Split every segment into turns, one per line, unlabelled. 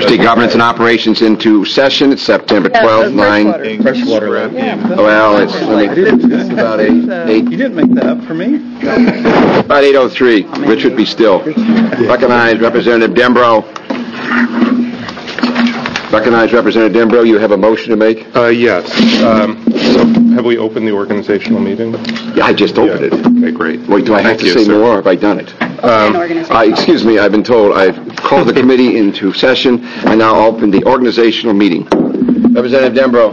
Trustee Governance and Operations into session. It's September 12th, 9.
Freshwater.
Well, it's about 8.
You didn't make that up for me.
About 8:03. Richard, be still. Recognize Representative Dembro. You have a motion to make?
Yes. So have we opened the organizational meeting?
Yeah, I just opened it.
Okay, great.
Wait, do I have to say more, or have I done it? Excuse me, I've been told I've called the committee into session. I now open the organizational meeting. Representative Dembro.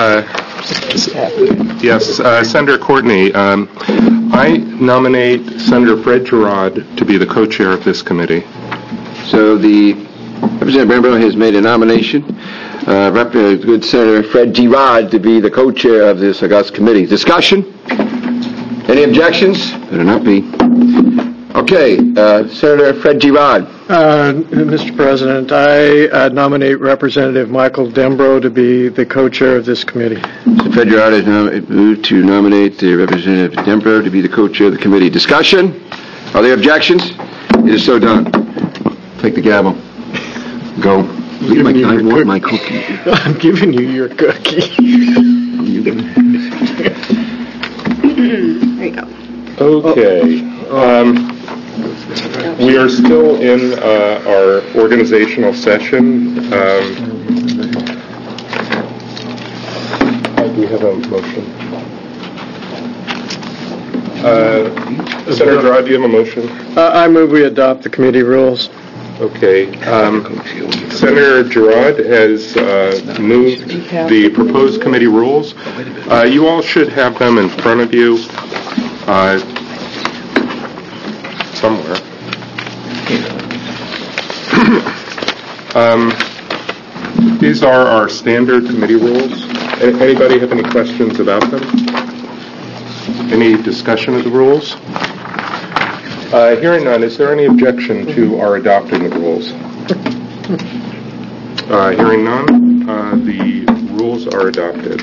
Yes, Senator Courtney, I nominate Senator Fred Girod to be the co-chair of this committee.
So the Representative Dembro has made a nomination. Good Senator Fred Girod to be the co-chair of this august committee. Discussion? Any objections? Better not be. Okay, Senator Fred Girod.
Mr. President, I nominate Representative Michael Dembro to be the co-chair of this committee.
So Fred Girod has moved to nominate Representative Dembro to be the co-chair of the committee. Discussion? Are there objections? It is so done. Take the gavel. Go. I want my cookie.
I'm giving you your cookie.
There you go.
Okay. We are still in our organizational session. Do we have a motion? Senator Girod, do you have a motion?
I move we adopt the committee rules.
Okay. Senator Girod has moved the proposed committee rules. You all should have them in front of you somewhere. These are our standard committee rules. Anybody have any questions about them? Any discussion of the rules? Hearing none, is there any objection to our adopting the rules? Hearing none, the rules are adopted.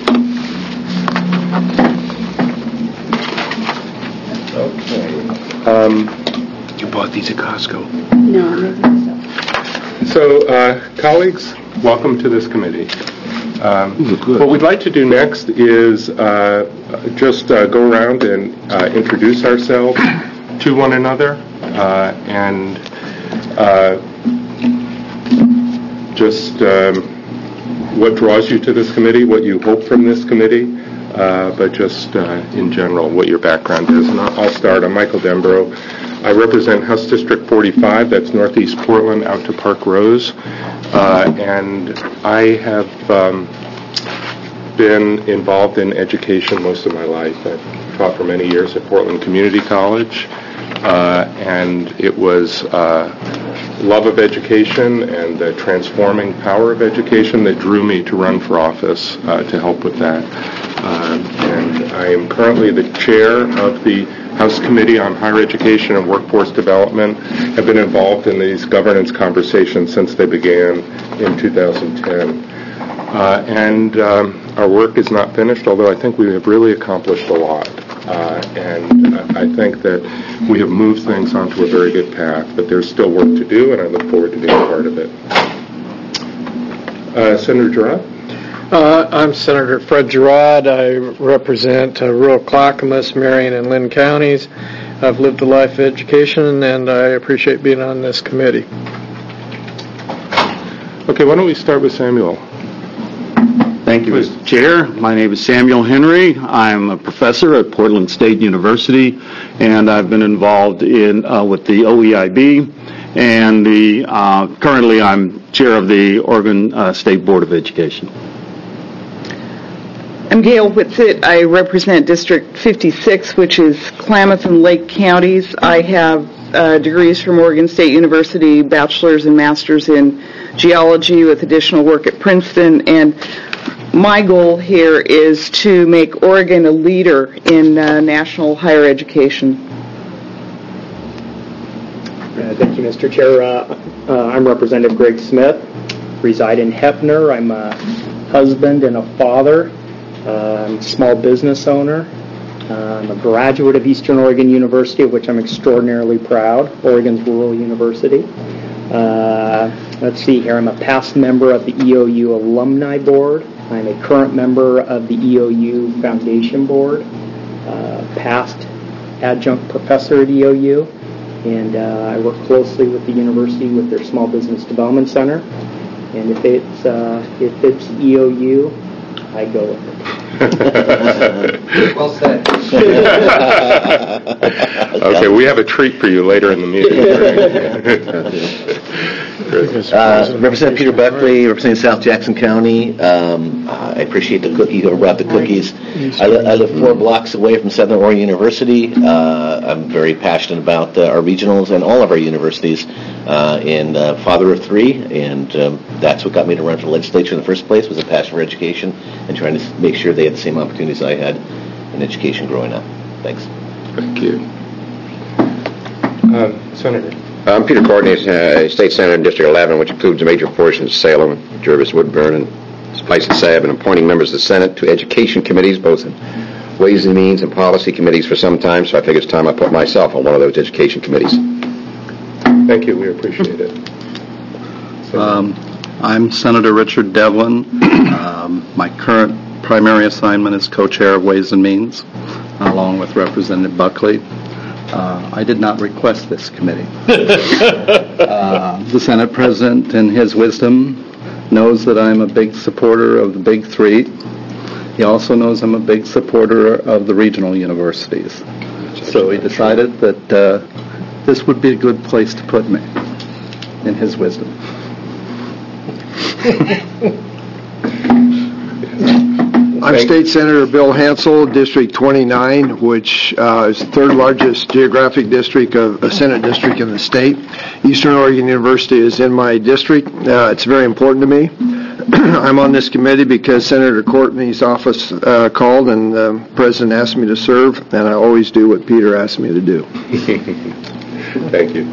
Okay.
You bought these at Costco?
No, I'm making this up.
So, colleagues, welcome to this committee. What we'd like to do next is just go around and introduce ourselves to one another and just what draws you to this committee, what you hope from this committee, but just in general what your background is. And I'll start. I'm Michael Dembro. I represent House District 45, that's Northeast Portland out to Park Rose, and I have been involved in education most of my life. I've taught for many years at Portland Community College, and it was love of education and the transforming power of education that drew me to run for office to help with that. And I am currently the chair of the House Committee on Higher Education and Workforce Development. I've been involved in these governance conversations since they began in 2010. And our work is not finished, although I think we have really accomplished a lot. And I think that we have moved things onto a very good path, but there's still work to do, and I look forward to being a part of it. Senator Girod?
I'm Senator Fred Girod. I represent rural Clackamas, Marion, and Lynn counties. I've lived a life of education, and I appreciate being on this committee.
Okay, why don't we start with Samuel?
Thank you, Mr. Chair. My name is Samuel Henry. I'm a professor at Portland State University, and I've been involved in with the OEIB, and currently I'm chair of the Oregon State Board of Education.
I'm Gail Whitsitt. I represent District 56, which is Klamath and Lake counties. I have degrees from Oregon State University, bachelor's and master's in geology with additional work at Princeton, and my goal here is to make Oregon a leader in national higher education.
Thank you, Mr. Chair. I'm Representative Greg Smith, reside in Heppner. I'm a husband and a father. I'm a small business owner. I'm a graduate of Eastern Oregon University, of which I'm extraordinarily proud, Oregon's rural university. let's see here, I'm a past member of the EOU Alumni Board. I'm a current member of the EOU Foundation Board, past adjunct professor at EOU, and I work closely with the university with their Small Business Development Center. And if it's EOU, I go with it.
Well said.
Okay, we have a treat for you later in the meeting.
Representative Peter Buckley, representing South Jackson County. I appreciate the cookie, whoever brought the cookies. I live 4 blocks away from Southern Oregon University. I'm very passionate about our regionals and all of our universities, and father of 3, and that's what got me to run for the legislature in the first place, was a passion for education and trying to make sure they had the same opportunities I had in education growing up. Thanks.
Thank you.
Senator.
I'm Peter Courtney, State Senator in District 11, which includes a major portion of Salem, Jervis, Woodburn, and Spice and Sab, and appointing members of the Senate to education committees, both in Ways and Means and policy committees for some time, so I figure it's time I put myself on one of those education committees.
Thank you. We appreciate it.
I'm Senator Richard Devlin. My current primary assignment is co-chair of Ways and Means, along with Representative Buckley. I did not request this committee. The Senate President, in his wisdom, knows that I'm a big supporter of the Big 3. He also knows I'm a big supporter of the regional universities. So he decided that this would be a good place to put me, in his wisdom.
I'm State Senator Bill Hansel, District 29, which is the 3rd largest geographic district of a Senate district in the state. Eastern Oregon University is in my district. It's very important to me. I'm on this committee because Senator Courtney's office called and the President asked me to serve, and I always do what Peter asked me to do.
Thank you.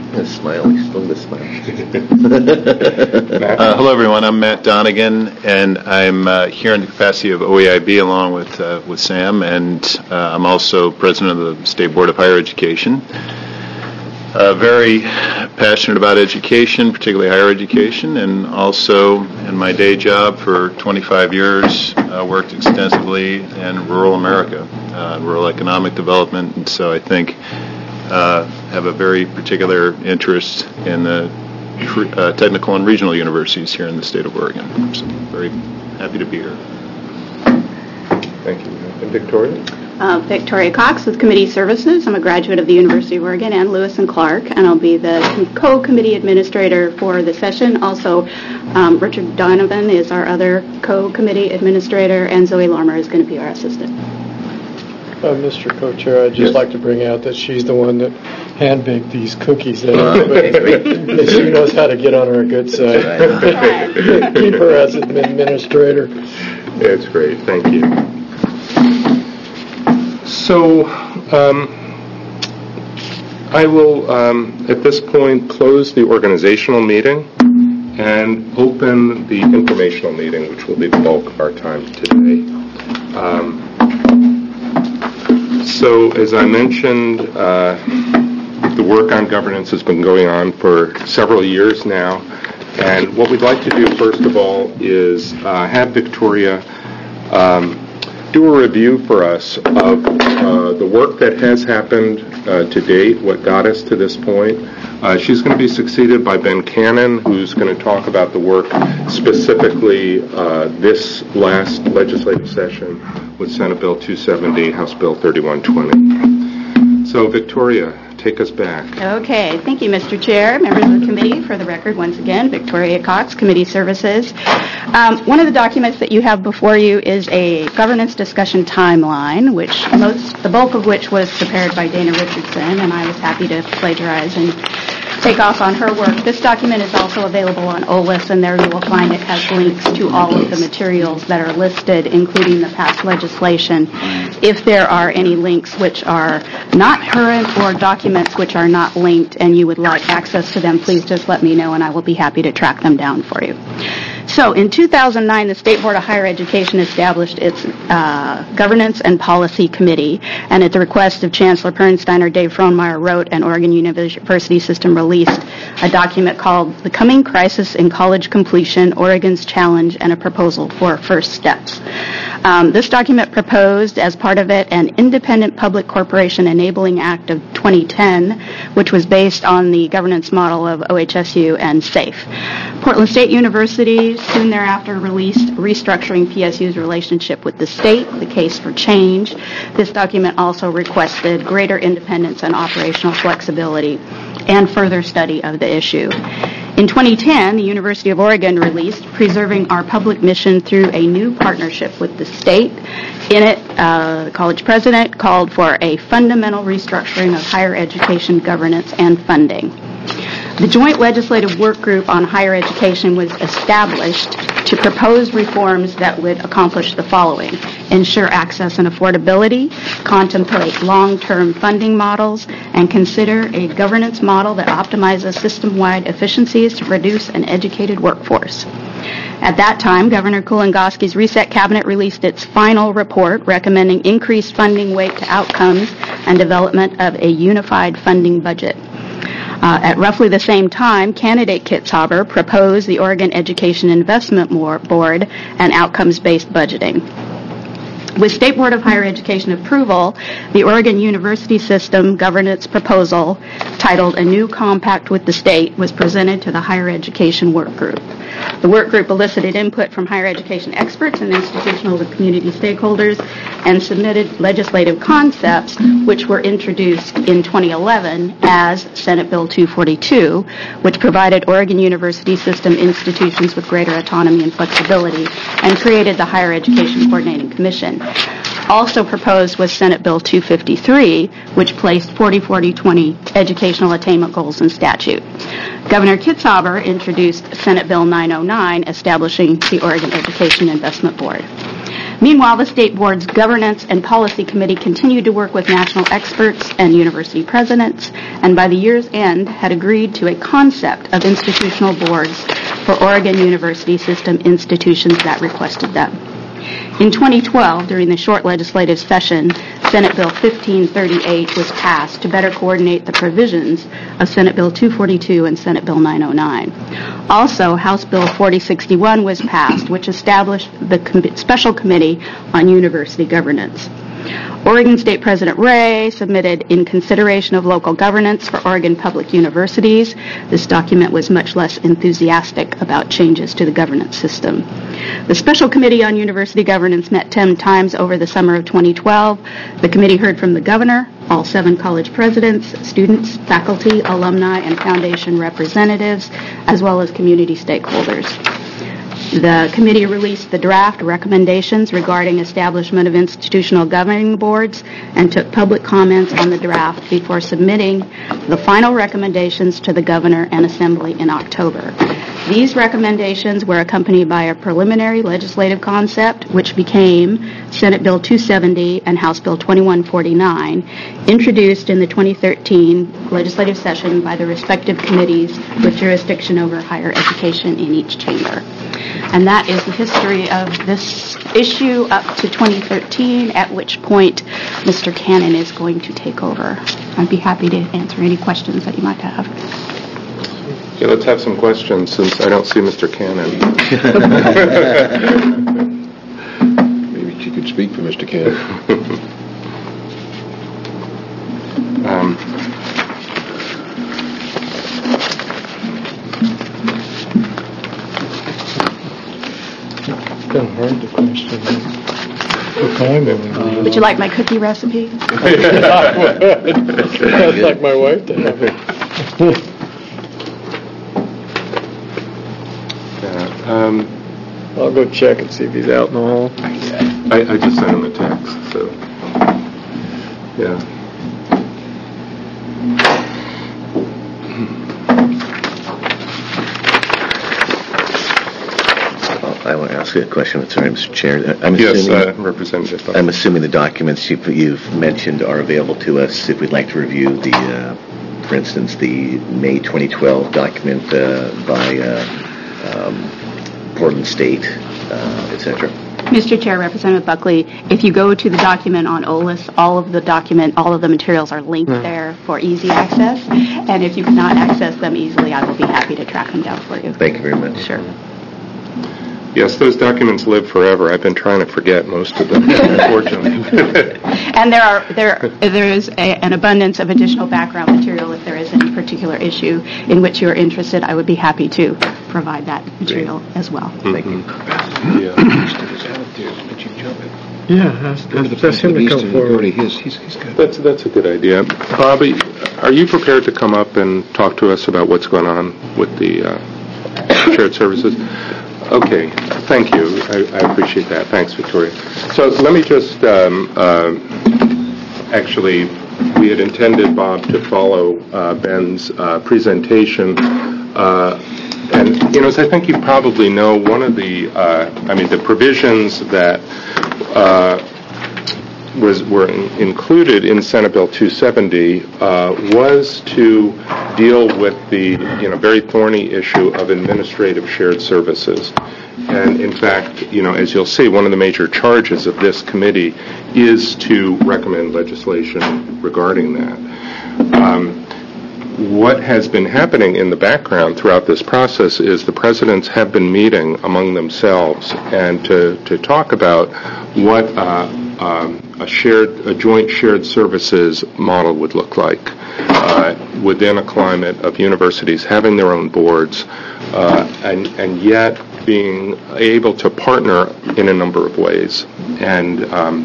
Hello, everyone. I'm Matt Donegan, and I'm here in the capacity of OEIB along with Sam, and I'm also president of the State Board of Higher Education. Very passionate about education, particularly higher education, and also in my day job for 25 years, worked extensively in rural America, rural economic development, and so I think have a very particular interest in the technical and regional universities here in the state of Oregon. So very happy to be here.
Thank you. And Victoria?
Victoria Cox with Committee Services. I'm a graduate of the University of Oregon and Lewis and Clark, and I'll be the co-committee administrator for the session. Also, Richard Donovan is our other co-committee administrator, and Zoe Larmer is going to be our assistant.
Mr. Co-Chair, I'd just like to bring out that she's the one that hand-baked these cookies. That she knows how to get on our good side. Keep her as an administrator.
That's great. Thank you. So I will, at this point, close the organizational meeting and open the informational meeting, which will be the bulk of our time today. So, as I mentioned, the work on governance has been going on for several years now, and what we'd like to do, first of all, is have Victoria do a review for us of the work that has happened to date, what got us to this point. She's going to be succeeded by Ben Cannon, who's going to talk about the work specifically this last legislative session with Senate Bill 270, House Bill 3120. So, Victoria, take us back.
Okay. Thank you, Mr. Chair, members of the committee. For the record, once again, Victoria Cox, Committee Services. One of the documents that you have before you is a governance discussion timeline, the bulk of which was prepared by Dana Richardson, and I was happy to plagiarize and take off on her work. This document is also available on OLIS, and there you will find it has links to all of the materials that are listed, including the past legislation. If there are any links which are not current or documents which are not linked and you would like access to them, please just let me know and I will be happy to track them down for you. So in 2009, the State Board of Higher Education established its Governance and Policy Committee, and at the request of Chancellor Pernsteiner, Dave Frohnmeyer wrote, and Oregon University System released a document called The Coming Crisis in College Completion, Oregon's Challenge, and a Proposal for First Steps. This document proposed, as part of it, an Independent Public Corporation Enabling Act of 2010, which was based on the governance model of OHSU and SAFE. Portland State University soon thereafter released Restructuring PSU's Relationship with the State, the Case for Change. This document also requested greater independence and operational flexibility and further study of the issue. In 2010, the University of Oregon released Preserving Our Public Mission Through a New Partnership with the State. In it, the college president called for a fundamental restructuring of higher education governance and funding. The Joint Legislative Work Group on Higher Education was established to propose reforms that would accomplish the following: ensure access and affordability, contemplate long-term funding models, and consider a governance model that optimizes system-wide efficiencies to produce an educated workforce. At that time, Governor Kulongoski's Reset Cabinet released its final report recommending increased funding weight to outcomes and development of a unified funding budget. At roughly the same time, candidate Kitzhaber proposed the Oregon Education Investment Board and outcomes-based budgeting. With State Board of Higher Education approval, the Oregon University System governance proposal, titled A New Compact with the State, was presented to the Higher Education Work Group. The work group elicited input from higher education experts and institutional and community stakeholders and submitted legislative concepts which were introduced in 2011 as Senate Bill 242, which provided Oregon University System institutions with greater autonomy and flexibility and created the Higher Education Coordinating Commission. Also proposed was Senate Bill 253, which placed 40-40-20 educational attainment goals in statute. Governor Kitzhaber introduced Senate Bill 909, establishing the Oregon Education Investment Board. Meanwhile, the State Board's Governance and Policy Committee continued to work with national experts and university presidents, and by the year's end had agreed to a concept of institutional boards for Oregon University System institutions that requested them. In 2012, during the short legislative session, Senate Bill 1538 was passed to better coordinate the provisions of Senate Bill 242 and Senate Bill 909. Also, House Bill 4061 was passed, which established the Special Committee on University Governance. Oregon State President Ray submitted in consideration of local governance for Oregon public universities. This document was much less enthusiastic about changes to the governance system. The Special Committee on University Governance met 10 times over the summer of 2012. The committee heard from the governor, all 7 college presidents, students, faculty, alumni, and foundation representatives, as well as community stakeholders. The committee released the draft recommendations regarding establishment of institutional governing boards and took public comments on the draft before submitting the final recommendations to the governor and assembly in October. These recommendations were accompanied by a preliminary legislative concept, which became Senate Bill 270 and House Bill 2149, introduced in the 2013 legislative session by the respective committees with jurisdiction over higher education in each chamber. And that is the history of this issue up to 2013, at which point Mr. Cannon is going to take over. I'd be happy to answer any questions that you might have.
Yeah, let's have some questions since I don't see Mr. Cannon.
Maybe she could speak for Mr. Cannon.
Kind of hard to question the time.
Would you like my cookie recipe?
I'd like my wife to have it. I'll go check and see if he's out in the hall.
I just sent him a text, so yeah.
I want to ask you a question. Sorry, Mr. Chair.
Representative.
I'm assuming the documents you've mentioned are available to us if we'd like to review the, for instance, the May 2012 document by Portland State, etc.
Mr. Chair, Representative Buckley, if you go to the document on OLIS, all of the materials are linked there for easy access. And if you cannot access them easily, I will be happy to track them down for you.
Thank you very much.
Sure.
Yes, those documents live forever. I've been trying to forget most of them, unfortunately.
And there is an abundance of additional background material if there is any particular issue in which you are interested. I would be happy to provide that material as well.
Thank you.
Yeah, ask him to come forward.
That's a good idea. Bobby, are you prepared to come up and talk to us about what's going on with the shared services? Okay, thank you. I appreciate that. Thanks, Victoria. So let me just, actually, we had intended, Bob, to follow Ben's presentation. And, as I think you probably know, one of the, the provisions that were included in Senate Bill 270 was to deal with the very thorny issue of administrative shared services. And in fact, as you'll see, one of the major charges of this committee is to recommend legislation regarding that. What has been happening in the background throughout this process is the presidents have been meeting among themselves and to talk about what a joint shared services model would look like within a climate of universities having their own boards and yet being able to partner in a number of ways. And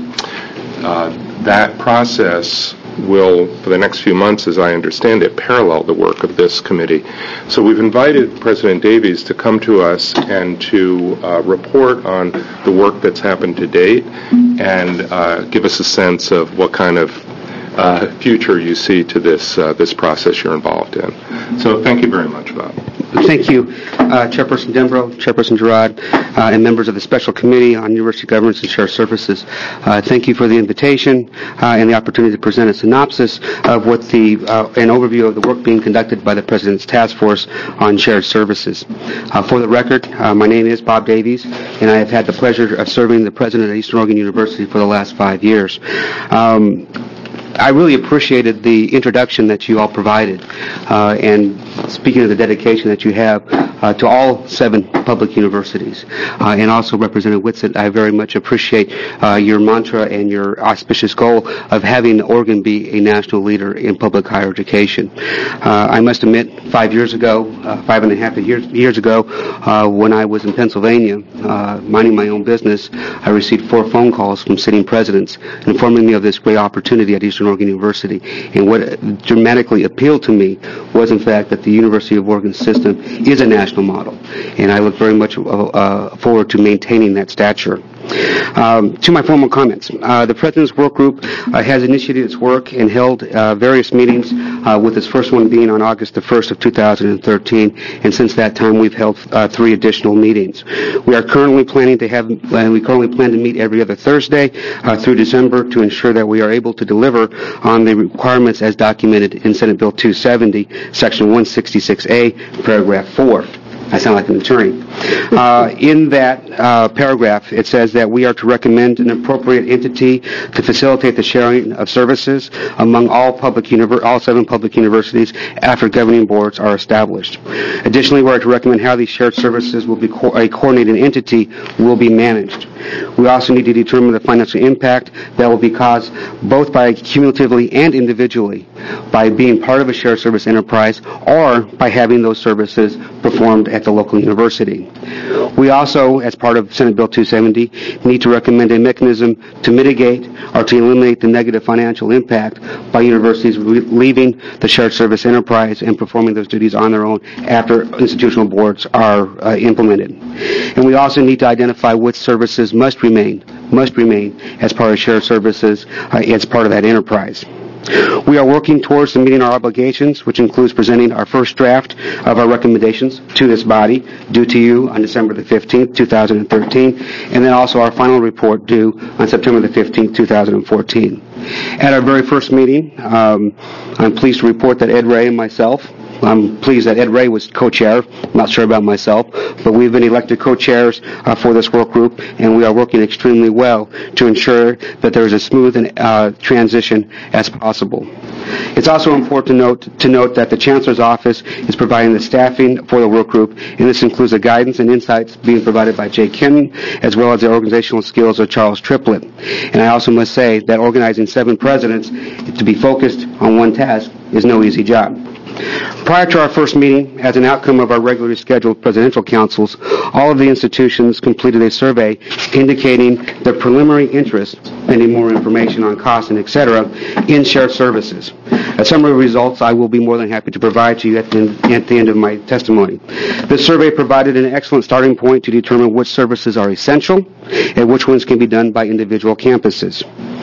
that process will, for the next few months, as I understand it, parallel the work of this committee. So we've invited President Davies to come to us and to report on the work that's happened to date and give us a sense of what kind of future you see to this process you're involved in. So thank you very much, Bob.
Thank you, Chairperson Dembro, Chairperson Girard, and members of the Special Committee on University Governance and Shared Services. Thank you for the invitation and the opportunity to present a synopsis of what an overview of the work being conducted by the President's Task Force on Shared Services. For the record, my name is Bob Davies, and I have had the pleasure of serving the President at Eastern Oregon University for the last 5 years. I really appreciated the introduction that you all provided, and speaking of the dedication that you have to all 7 public universities, and also Representative Whitsett, I very much appreciate your mantra and your auspicious goal of having Oregon be a national leader in public higher education. I must admit, 5 years ago, 5.5 years ago, when I was in Pennsylvania, minding my own business, I received 4 phone calls from sitting presidents informing me of this great opportunity at Eastern Oregon University. And what dramatically appealed to me was, in fact, that the University of Oregon system is a national model. And I look very much forward to maintaining that stature. To my formal comments, the President's Work Group has initiated its work and held various meetings, with its first one being on August the 1st of 2013, and since that time we've held 3 additional meetings. We currently plan to meet every other Thursday through December to ensure that we are able to deliver on the requirements as documented in Senate Bill 270, Section 166A, Paragraph 4. I sound like an attorney. In that paragraph, it says that we are to recommend an appropriate entity to facilitate the sharing of services among all 7 public universities after governing boards are established. Additionally, we are to recommend how these shared services will be a coordinated entity will be managed. We also need to determine the financial impact that will be caused both by cumulatively and individually by being part of a shared service enterprise or by having those services performed at the local university. We also, as part of Senate Bill 270, need to recommend a mechanism to mitigate or to eliminate the negative financial impact by universities leaving the shared service enterprise and performing those duties on their own after institutional boards are implemented. And we also need to identify which services must remain as part of shared services as part of that enterprise. We are working towards meeting our obligations, which includes presenting our first draft of our recommendations to this body, due to you on December the 15th, 2013, and then also our final report due on September the 15th, 2014. At our very first meeting, I'm pleased to report that Ed Ray and myself I'm pleased that Ed Ray was co-chair. I'm not sure about myself, but we've been elected co-chairs for this work group, and we are working extremely well to ensure that there is a smooth transition as possible. It's also important to note that the Chancellor's Office is providing the staffing for the work group, and this includes the guidance and insights being provided by Jay Kenton, as well as the organizational skills of Charles Triplett. And I also must say that organizing 7 presidents to be focused on one task is no easy job. Prior to our first meeting, as an outcome of our regularly scheduled presidential councils, all of the institutions completed a survey indicating their preliminary interest in more information on costs and etc. in shared services. A summary of results I will be more than happy to provide to you at the end of my testimony. This survey provided an excellent starting point to determine which services are essential and which ones can be done by individual campuses.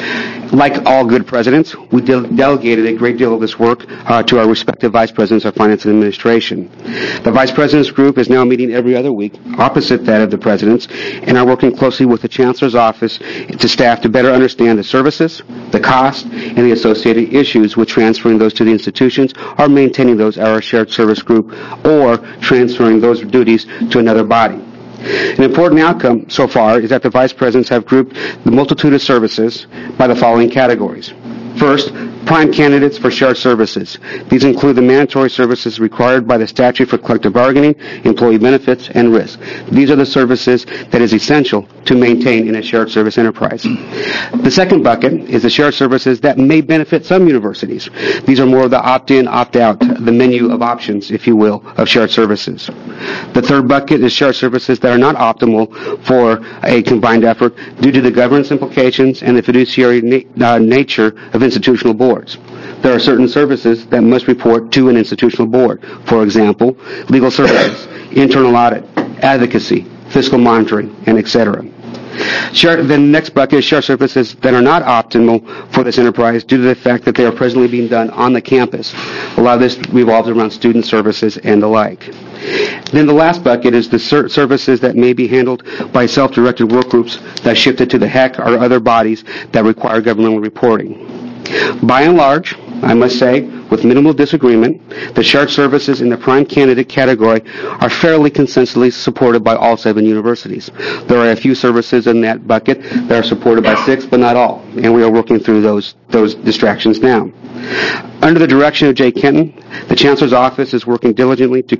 Like all good presidents, we delegated a great deal of this work to our respective vice presidents of finance and administration. The vice presidents group is now meeting every other week, opposite that of the presidents, and are working closely with the Chancellor's Office to staff to better understand the services, the cost, and the associated issues with transferring those to the institutions or maintaining those at our shared service group or transferring those duties to another body. An important outcome so far is that the vice presidents have grouped the multitude of services by the following categories. First, prime candidates for shared services. These include the mandatory services required by the statute for collective bargaining, employee benefits, and risk. These are the services that is essential to maintain in a shared service enterprise. The second bucket is the shared services that may benefit some universities. These are more of the opt-in, opt-out, the menu of options, if you will, of shared services. The third bucket is shared services that are not optimal for a combined effort due to the governance implications and the fiduciary nature of institutional boards. There are certain services that must report to an institutional board. For example, legal services, internal audit, advocacy, fiscal monitoring, and etc. The next bucket is shared services that are not optimal for this enterprise due to the fact that they are presently being done on the campus. A lot of this revolves around student services and the like. Then the last bucket is the services that may be handled by self-directed work groups that shifted to the HEC or other bodies that require governmental reporting. By and large, I must say, with minimal disagreement, the shared services in the prime candidate category are fairly consensually supported by all 7 universities. There are a few services in that bucket that are supported by 6, but not all, and we are working through those distractions now. Under the direction of Jay Kenton, the Chancellor's Office is working diligently to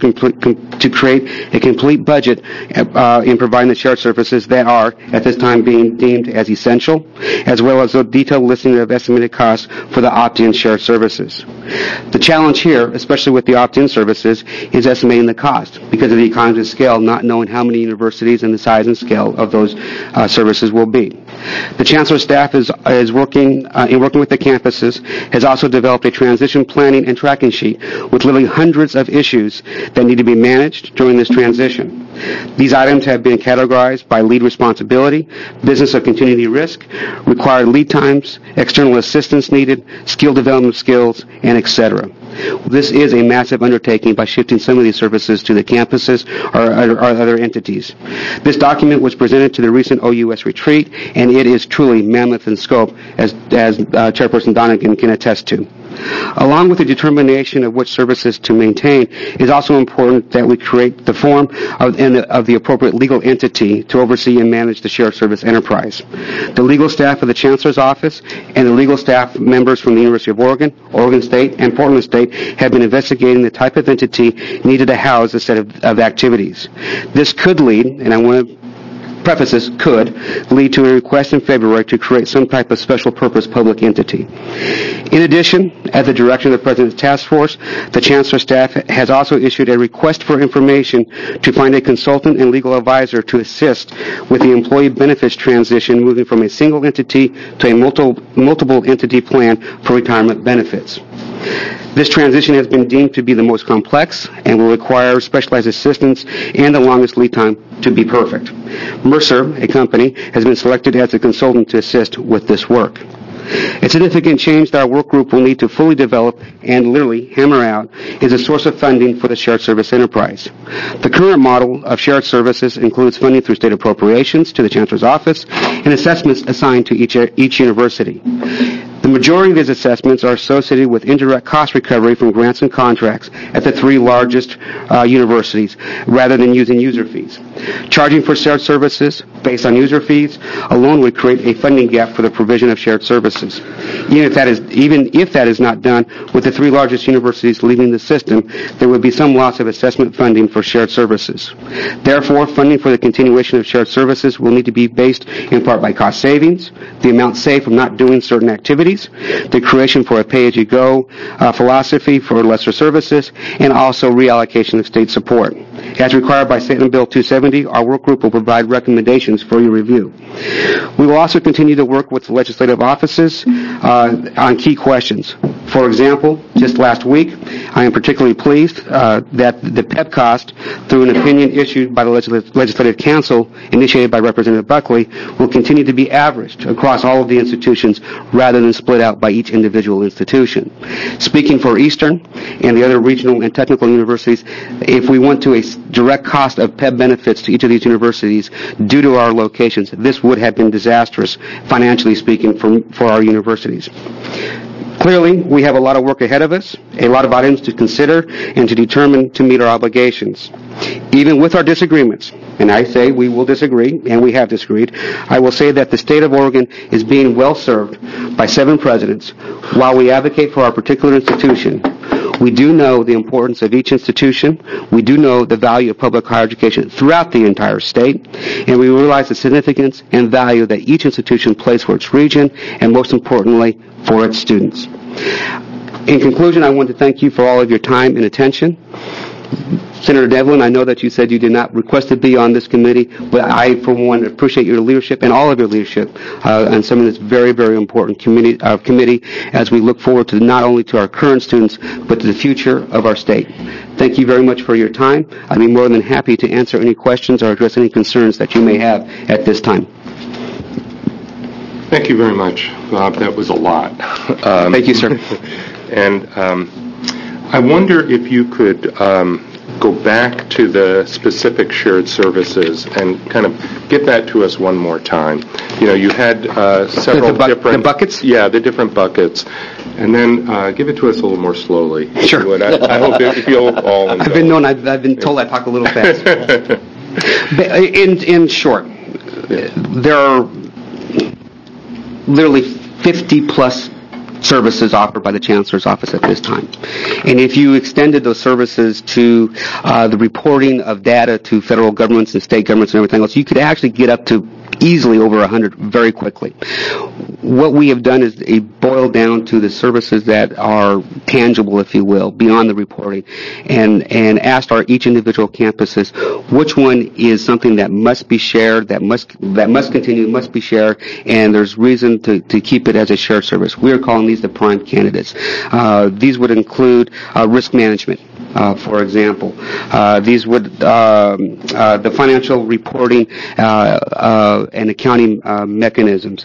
create a complete budget in providing the shared services that are, at this time, being deemed as essential, as well as a detailed listing of estimated costs for the opt-in shared services. The challenge here, especially with the opt-in services, is estimating the cost because of the economies of scale, not knowing how many universities and the size and scale of those services will be. The Chancellor's staff is working with the campuses, has also developed a transition planning and tracking sheet with literally hundreds of issues that need to be managed during this transition. These items have been categorized by lead responsibility, business of continuity risk, required lead times, external assistance needed, skill development skills, and etc. This is a massive undertaking by shifting some of these services to the campuses or other entities. This document was presented to the recent OUS retreat, and it is truly mammoth in scope, as Chairperson Donegan can attest to. Along with the determination of which services to maintain, it is also important that we create the form of the appropriate legal entity to oversee and manage the shared service enterprise. The legal staff of the Chancellor's Office and the legal staff members from the University of Oregon, Oregon State, and Portland State have been investigating the type of entity needed to house a set of activities. This could lead, and I want to preface this, could lead to a request in February to create some type of special purpose public entity. In addition, at the direction of the President's task force, the Chancellor's staff has also issued a request for information to find a consultant and legal advisor to assist with the employee benefits transition moving from a single entity to a multiple entity plan for retirement benefits. This transition has been deemed to be the most complex and will require specialized assistance and the longest lead time to be perfect. Mercer, a company, has been selected as a consultant to assist with this work. A significant change that our work group will need to fully develop and literally hammer out is a source of funding for the shared service enterprise. The current model of shared services includes funding through state appropriations to the Chancellor's Office and assessments assigned to each university. The majority of these assessments are associated with indirect cost recovery from grants and contracts at the three largest universities, rather than using user fees. Charging for shared services based on user fees alone would create a funding gap for the provision of shared services. Even if that is not done, with the three largest universities leaving the system, there would be some loss of assessment funding for shared services. Therefore, funding for the continuation of shared services will need to be based in part by cost savings, the amount saved from not doing certain activities, the creation for a pay-as-you-go philosophy for lesser services, and also reallocation of state support. As required by Senate Bill 270, our work group will provide recommendations for your review. We will also continue to work with the legislative offices on key questions. For example, just last week, I am particularly pleased that the PEP cost, through an opinion issued by the Legislative Council, initiated by Representative Buckley, will continue to be averaged across all of the institutions rather than split out by each individual institution. Speaking for Eastern and the other regional and technical universities, if we went to a direct cost of PEP benefits to each of these universities due to our locations, this would have been disastrous, financially speaking, for our universities. Clearly, we have a lot of work ahead of us, a lot of items to consider and to determine to meet our obligations. Even with our disagreements, and I say we will disagree, and we have disagreed, I will say that the state of Oregon is being well served by 7 presidents while we advocate for our particular institution. We do know the importance of each institution. We do know the value of public higher education throughout the entire state, and we realize the significance and value that each institution plays for its region, and most importantly, for its students. In conclusion, I want to thank you for all of your time and attention. Senator Devlin, I know that you said you did not request to be on this committee, but I, for one, appreciate your leadership and all of your leadership on some of this very, very important committee as we look forward to not only to our current students, but to the future of our state. Thank you very much for your time. I'd be more than happy to answer any questions or address any concerns that you may have at this time.
Thank you very much, Bob. That was a lot.
Thank you, sir.
And I wonder if you could go back to the specific shared services and kind of get that to us one more time. You know, you had several different...
The buckets?
Yeah, the different buckets. And then give it to us a little more slowly.
Sure.
I hope that you'll all indulge.
I've been told I talk a little fast. In short, there are literally 50-plus services offered by the Chancellor's Office at this time. And if you extended those services to the reporting of data to federal governments and state governments and everything else, you could actually get up to easily over 100 very quickly. What we have done is boil down to the services that are tangible, if you will, beyond the reporting, and asked each individual campuses which one is something that must be shared, that must continue, must be shared, and there's reason to keep it as a shared service. We are calling these the prime candidates. These would include risk management. For example, these would the financial reporting and accounting mechanisms.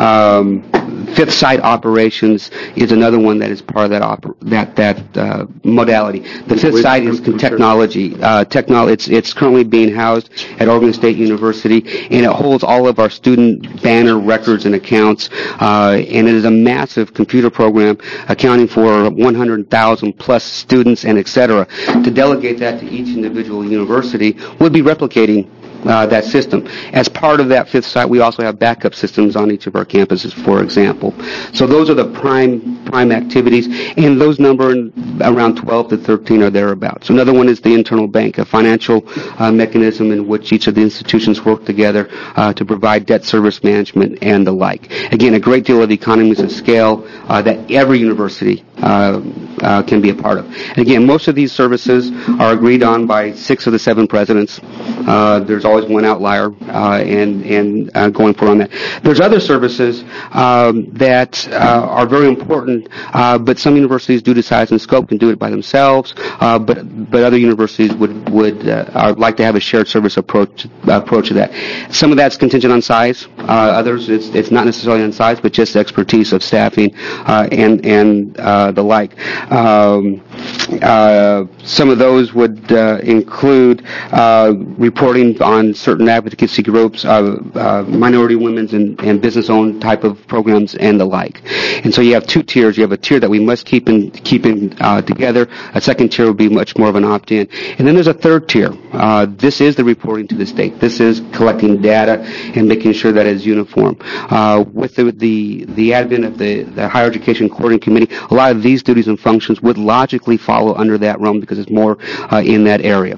Fifth site operations is another one that is part of that modality. The fifth site is technology. It's currently being housed at Oregon State University, and it holds all of our student banner records and accounts. And it is a massive computer program accounting for 100,000 plus students and et cetera. To delegate that to each individual university would be replicating that system. As part of that fifth site, we also have backup systems on each of our campuses, for example. So those are the prime activities, and those number around 12 to 13 or thereabouts. So another one is the internal bank, a financial mechanism in which each of the institutions work together to provide debt service management and the like. Again, a great deal of economies of scale that every university can be a part of. And again, most of these services are agreed on by 6 of the 7 presidents. There's always one outlier and going forward on that. There's other services that are very important, but some universities, due to size and scope, can do it by themselves. But other universities would like to have a shared service approach to that. Some of that's contingent on size. Others, it's not necessarily on size, but just expertise of staffing and the like. Some of those would include reporting on certain advocacy groups, minority women's and business-owned type of programs, and the like. And so you have two tiers. You have a tier that we must keep in together. A second tier would be much more of an opt-in. And then there's a third tier. This is the reporting to the state. This is collecting data and making sure that it's uniform. With the advent of the Higher Education Coordinating Committee, a lot of these duties and functions would logically follow under that realm because it's more in that area.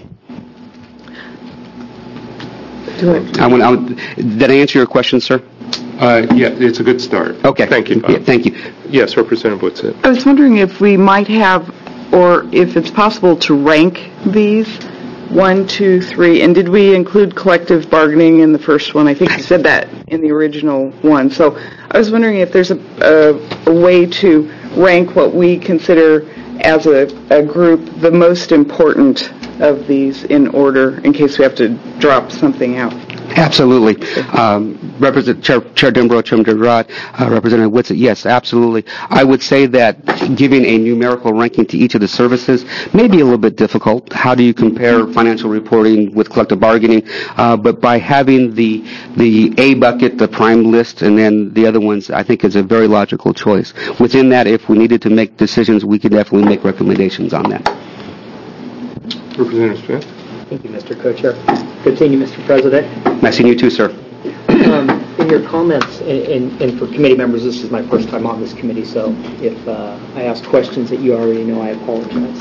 Did I answer your question, sir?
Yeah, it's a good start.
Okay.
Thank you, Bob.
Yeah, thank you.
Yes, Representative Whitsitt.
I was wondering if we might have, or if it's possible to rank these 1, 2, 3, and did we include collective bargaining in the first one? I think you said that in the original one. So I was wondering if there's a way to rank what we consider as a group the most important of these in order in case we have to drop something out.
Absolutely. Representative Chair Dembrow, Chairman Gerard, Representative Whitsitt, yes, absolutely. I would say that giving a numerical ranking to each of the services may be a little bit difficult. How do you compare financial reporting with collective bargaining? But by having the A bucket, the prime list, and then the other ones, I think is a very logical choice. Within that, if we needed to make decisions, we could definitely make recommendations on that.
Representative Smith.
Thank you, Mr. Co-Chair. Continue, Mr. President.
Nice seeing you too, sir.
In your comments, and for committee members, this is my first time on this committee, so if I ask questions that you already know, I apologize.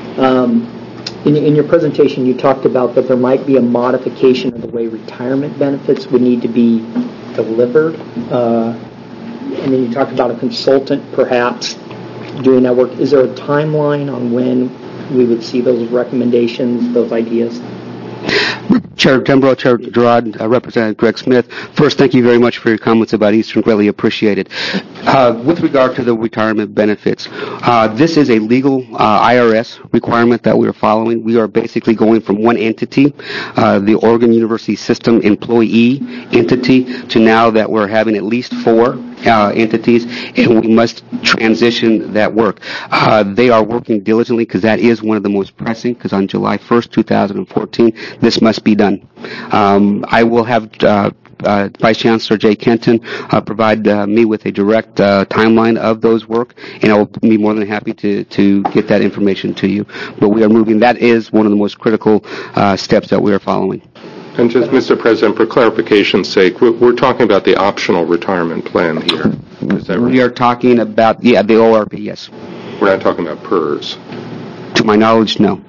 In your presentation, you talked about that there might be a modification of the way retirement benefits would need to be delivered, and then you talked about a consultant perhaps doing that work. Is there a timeline on when we would see those recommendations, those ideas?
Chair Dembrow, Chair Gerard, Representative Greg Smith, first, thank you very much for your comments about Eastern. Greatly appreciated. With regard to the retirement benefits, this is a legal IRS requirement that we are following. We are basically going from one entity, the Oregon University System employee entity, to now that we're having at least 4 entities, and we must transition that work. They are working diligently because that is one of the most pressing, because on July 1st, 2014, this must be done. I will have Vice Chancellor Jay Kenton provide me with a direct timeline of those work, and I will be more than happy to get that information to you. But we are moving. That is one of the most critical steps that we are following.
And just, Mr. President, for clarification's sake, we're talking about the optional retirement plan here. Is that right?
We are talking about, the ORP, yes.
We're not talking about PERS.
To my knowledge, no.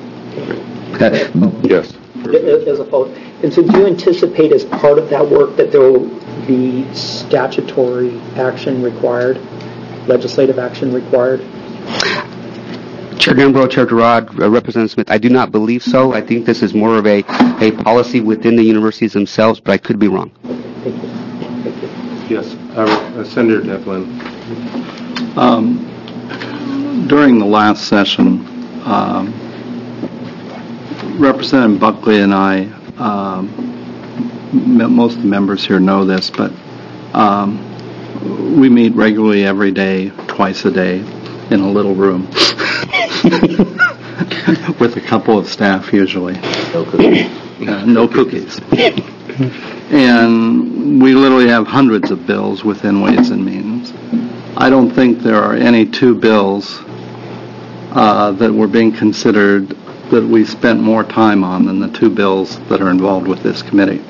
Yes.
As a follow-up. And so do you anticipate as part of that work that there will be statutory action required, legislative action required?
Chair Dembrow, Chair Gerard, Representative Smith, I do not believe so. I think this is more of a policy within the universities themselves, but I could be wrong.
Thank you.
Yes. Senator Devlin.
During the last session, Representative Buckley and I, most of the members here know this, but we meet regularly every day, twice a day, in a little room with a couple of staff usually.
No cookies.
No cookies. And we literally have hundreds of bills within Ways and Means. I don't think there are any 2 bills that were being considered that we spent more time on than the 2 bills that are involved with this committee.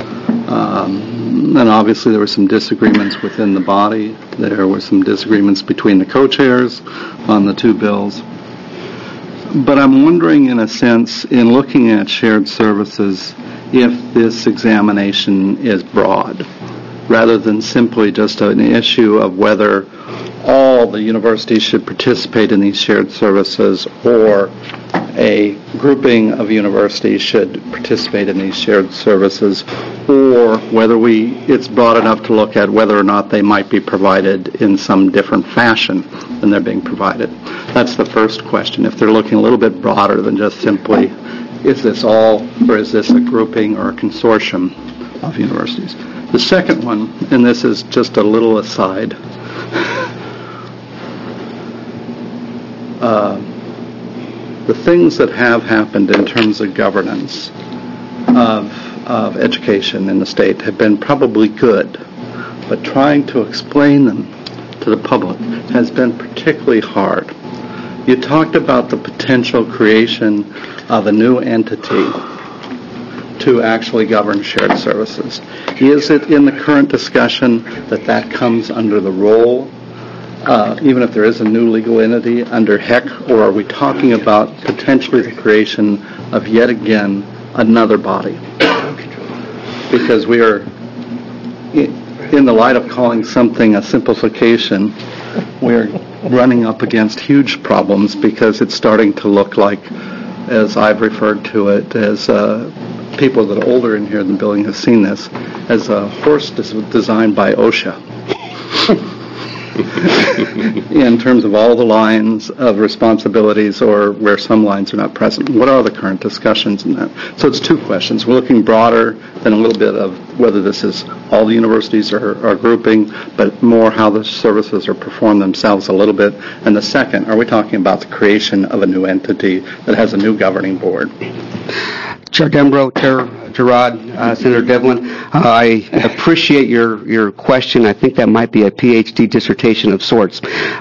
And obviously there were some disagreements within the body. There were some disagreements between the co-chairs on the 2 bills. But I'm wondering, in a sense, in looking at shared services, if this examination is broad, rather than simply just an issue of whether all the universities should participate in these shared services or a grouping of universities should participate in these shared services, or whether it's broad enough to look at whether or not they might be provided in some different fashion than they're being provided. That's the first question. If they're looking a little bit broader than just simply, is this all, or is this a grouping or a consortium of universities? The second one, and this is just a little aside, the things that have happened in terms of governance of education in the state have been probably good, but trying to explain them to the public has been particularly hard. You talked about the potential creation of a new entity to actually govern shared services. Is it in the current discussion that comes under the role, even if there is a new legal entity, under HEC, or are we talking about potentially the creation of yet again another body? Because we are, in the light of calling something a simplification, we're running up against huge problems because it's starting to look like, as I've referred to it, as people that are older in here in the building have seen this, as a horse designed by OSHA. In terms of all the lines of responsibilities or where some lines are not present. What are the current discussions in that? So it's two questions. We're looking broader than a little bit of whether this is all the universities are grouping, but more how the services are performed themselves a little bit. And the second, are we talking about the creation of a new entity that has a new governing board?
Chair Dembro, Chair Girard, Senator Devlin, I appreciate your question. I think that might be a PhD dissertation of sorts.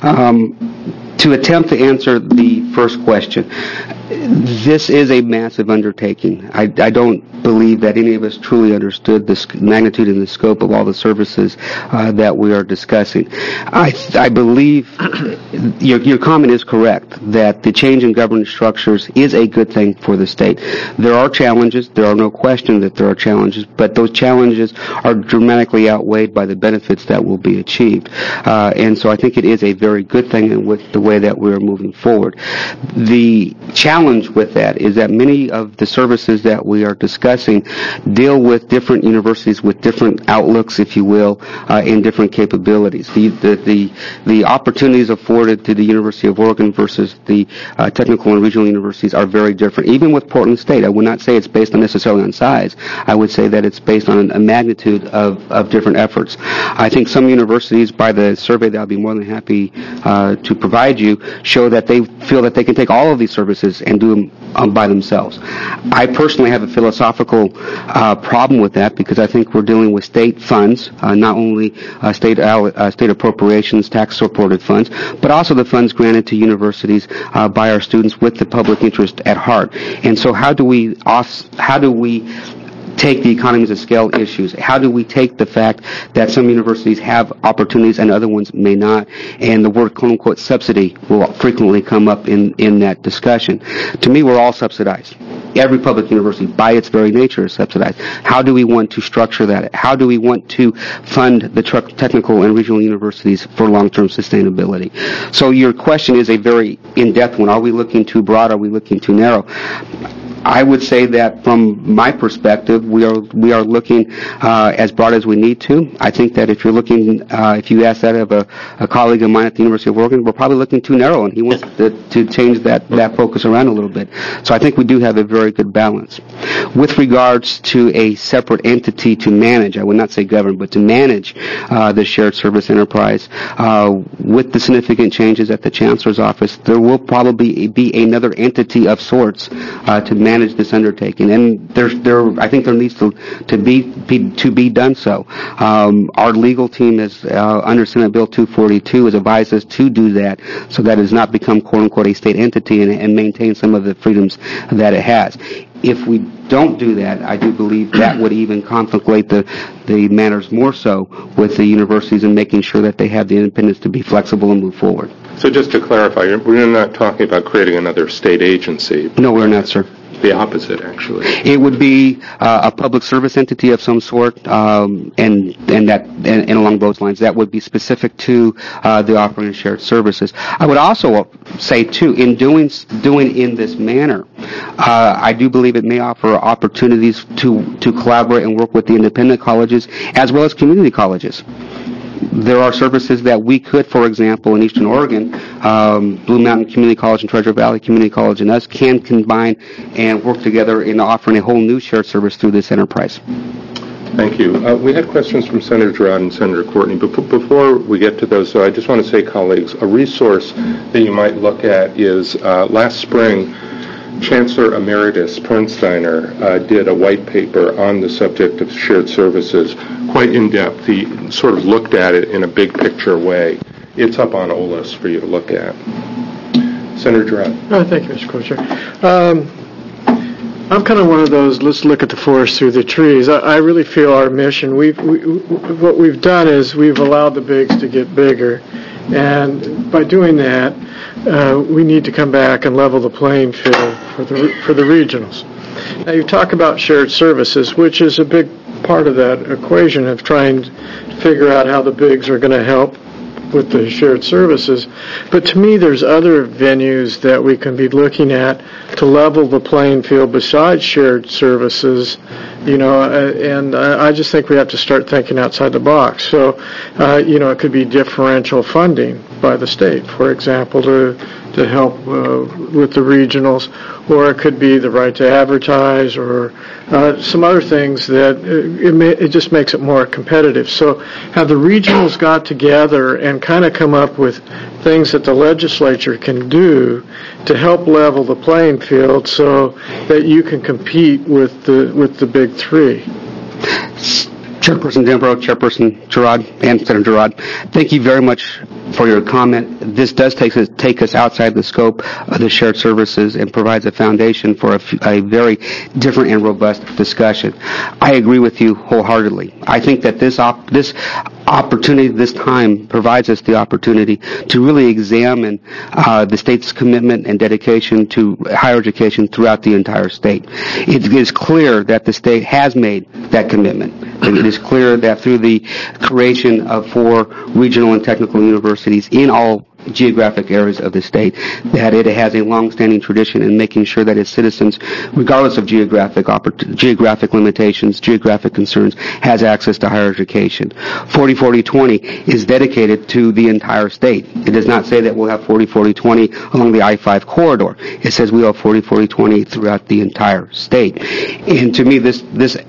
To attempt to answer the first question, this is a massive undertaking. I don't believe that any of us truly understood the magnitude and the scope of all the services that we are discussing. I believe your comment is correct, that the change in governance structures is a good thing for the state. There are challenges. There are no question that there are challenges, but those challenges are dramatically outweighed by the benefits that will be achieved. And so I think it is a very good thing with the way that we're moving forward. The challenge with that is that many of the services that we are discussing deal with different universities with different outlooks, if you will, and different capabilities. The opportunities afforded to the University of Oregon versus the technical and regional universities are very different. Even with Portland State, I would not say it's based necessarily on size. I would say that it's based on a magnitude of different efforts. I think some universities, by the survey that I'll be more than happy to provide you, show that they feel that they can take all of these services and do them by themselves. I personally have a philosophical problem with that because I think we're dealing with state funds, not only state appropriations, tax-supported funds, but also the funds granted to universities by our students with the public interest at heart. And so how do we take the economies of scale issues? How do we take the fact that some universities have opportunities and other ones may not? And the word quote-unquote subsidy will frequently come up in that discussion. To me, we're all subsidized. Every public university, by its very nature, is subsidized. How do we want to structure that? How do we want to fund the technical and regional universities for long-term sustainability? So your question is a very in-depth one. Are we looking too broad? Are we looking too narrow? I would say that from my perspective, we are looking as broad as we need to. I think that if you ask that of a colleague of mine at the University of Oregon, we're probably looking too narrow, and he wants to change that focus around a little bit. So I think we do have a very good balance. With regards to a separate entity to manage, I would not say govern, but to manage the shared service enterprise, with the significant changes at the Chancellor's office, there will probably be another entity of sorts to manage this undertaking, and I think there needs to be done so. Our legal team is under Senate Bill 242 has advised us to do that, so that it does not become quote unquote a state entity and maintain some of the freedoms that it has. If we don't do that, I do believe that would even contemplate the matters more so with the universities and making sure that they have the independence to be flexible and move forward.
So just to clarify, we're not talking about creating another state agency.
No, we're not, sir.
The opposite, actually.
It would be a public service entity of some sort, and along those lines, that would be specific to the offering of shared services. I would also say, too, in doing in this manner, I do believe it may offer opportunities to collaborate and work with the independent colleges as well as community colleges. There are services that we could, for example, in Eastern Oregon, Blue Mountain Community College and Treasure Valley Community College and us can combine and work together in offering a whole new shared service through this enterprise.
Thank you. We had questions from Senator Girard and Senator Courtney. But before we get to those, though, I just want to say, colleagues, a resource that you might look at is last spring, Chancellor Emeritus Pernsteiner did a white paper on the subject of shared services, quite in-depth. He sort of looked at it in a big picture way. It's up on OLIS for you to look at. Senator Girard.
Thank you, Mr. Co-Chair. I'm kind of one of those, let's look at the forest through the trees. I really feel our mission, what we've done is we've allowed the bigs to get bigger. And by doing that, we need to come back and level the playing field for the regionals. Now, you talk about shared services, which is a big part of that equation of trying to figure out how the bigs are going to help with the shared services. But to me, there's other venues that we can be looking at to level the playing field besides shared services, and I just think we have to start thinking outside the box. So, it could be differential funding by the state, for example, to help with the regionals, or it could be the right to advertise, or some other things that it just makes it more competitive. So have the regionals got together and kind of come up with things that the legislature can do to help level the playing field so that you can compete with the big three.
Chairperson Dembrow, Chairperson Girard, and Senator Girard, thank you very much for your comment. This does take us outside the scope of the shared services and provides a foundation for a very different and robust discussion. I agree with you wholeheartedly. I think that this opportunity, this time, provides us the opportunity to really examine the state's commitment and dedication to higher education throughout the entire state. It is clear that the state has made that commitment. It is clear that through the creation of 4 regional and technical universities in all geographic areas of the state, that it has a long-standing tradition in making sure that its citizens, regardless of geographic limitations, geographic concerns, has access to higher education. 40-40-20 is dedicated to the entire state. It does not say that we'll have 40-40-20 along the I-5 corridor. It says we'll have 40-40-20 throughout the entire state. And to me, this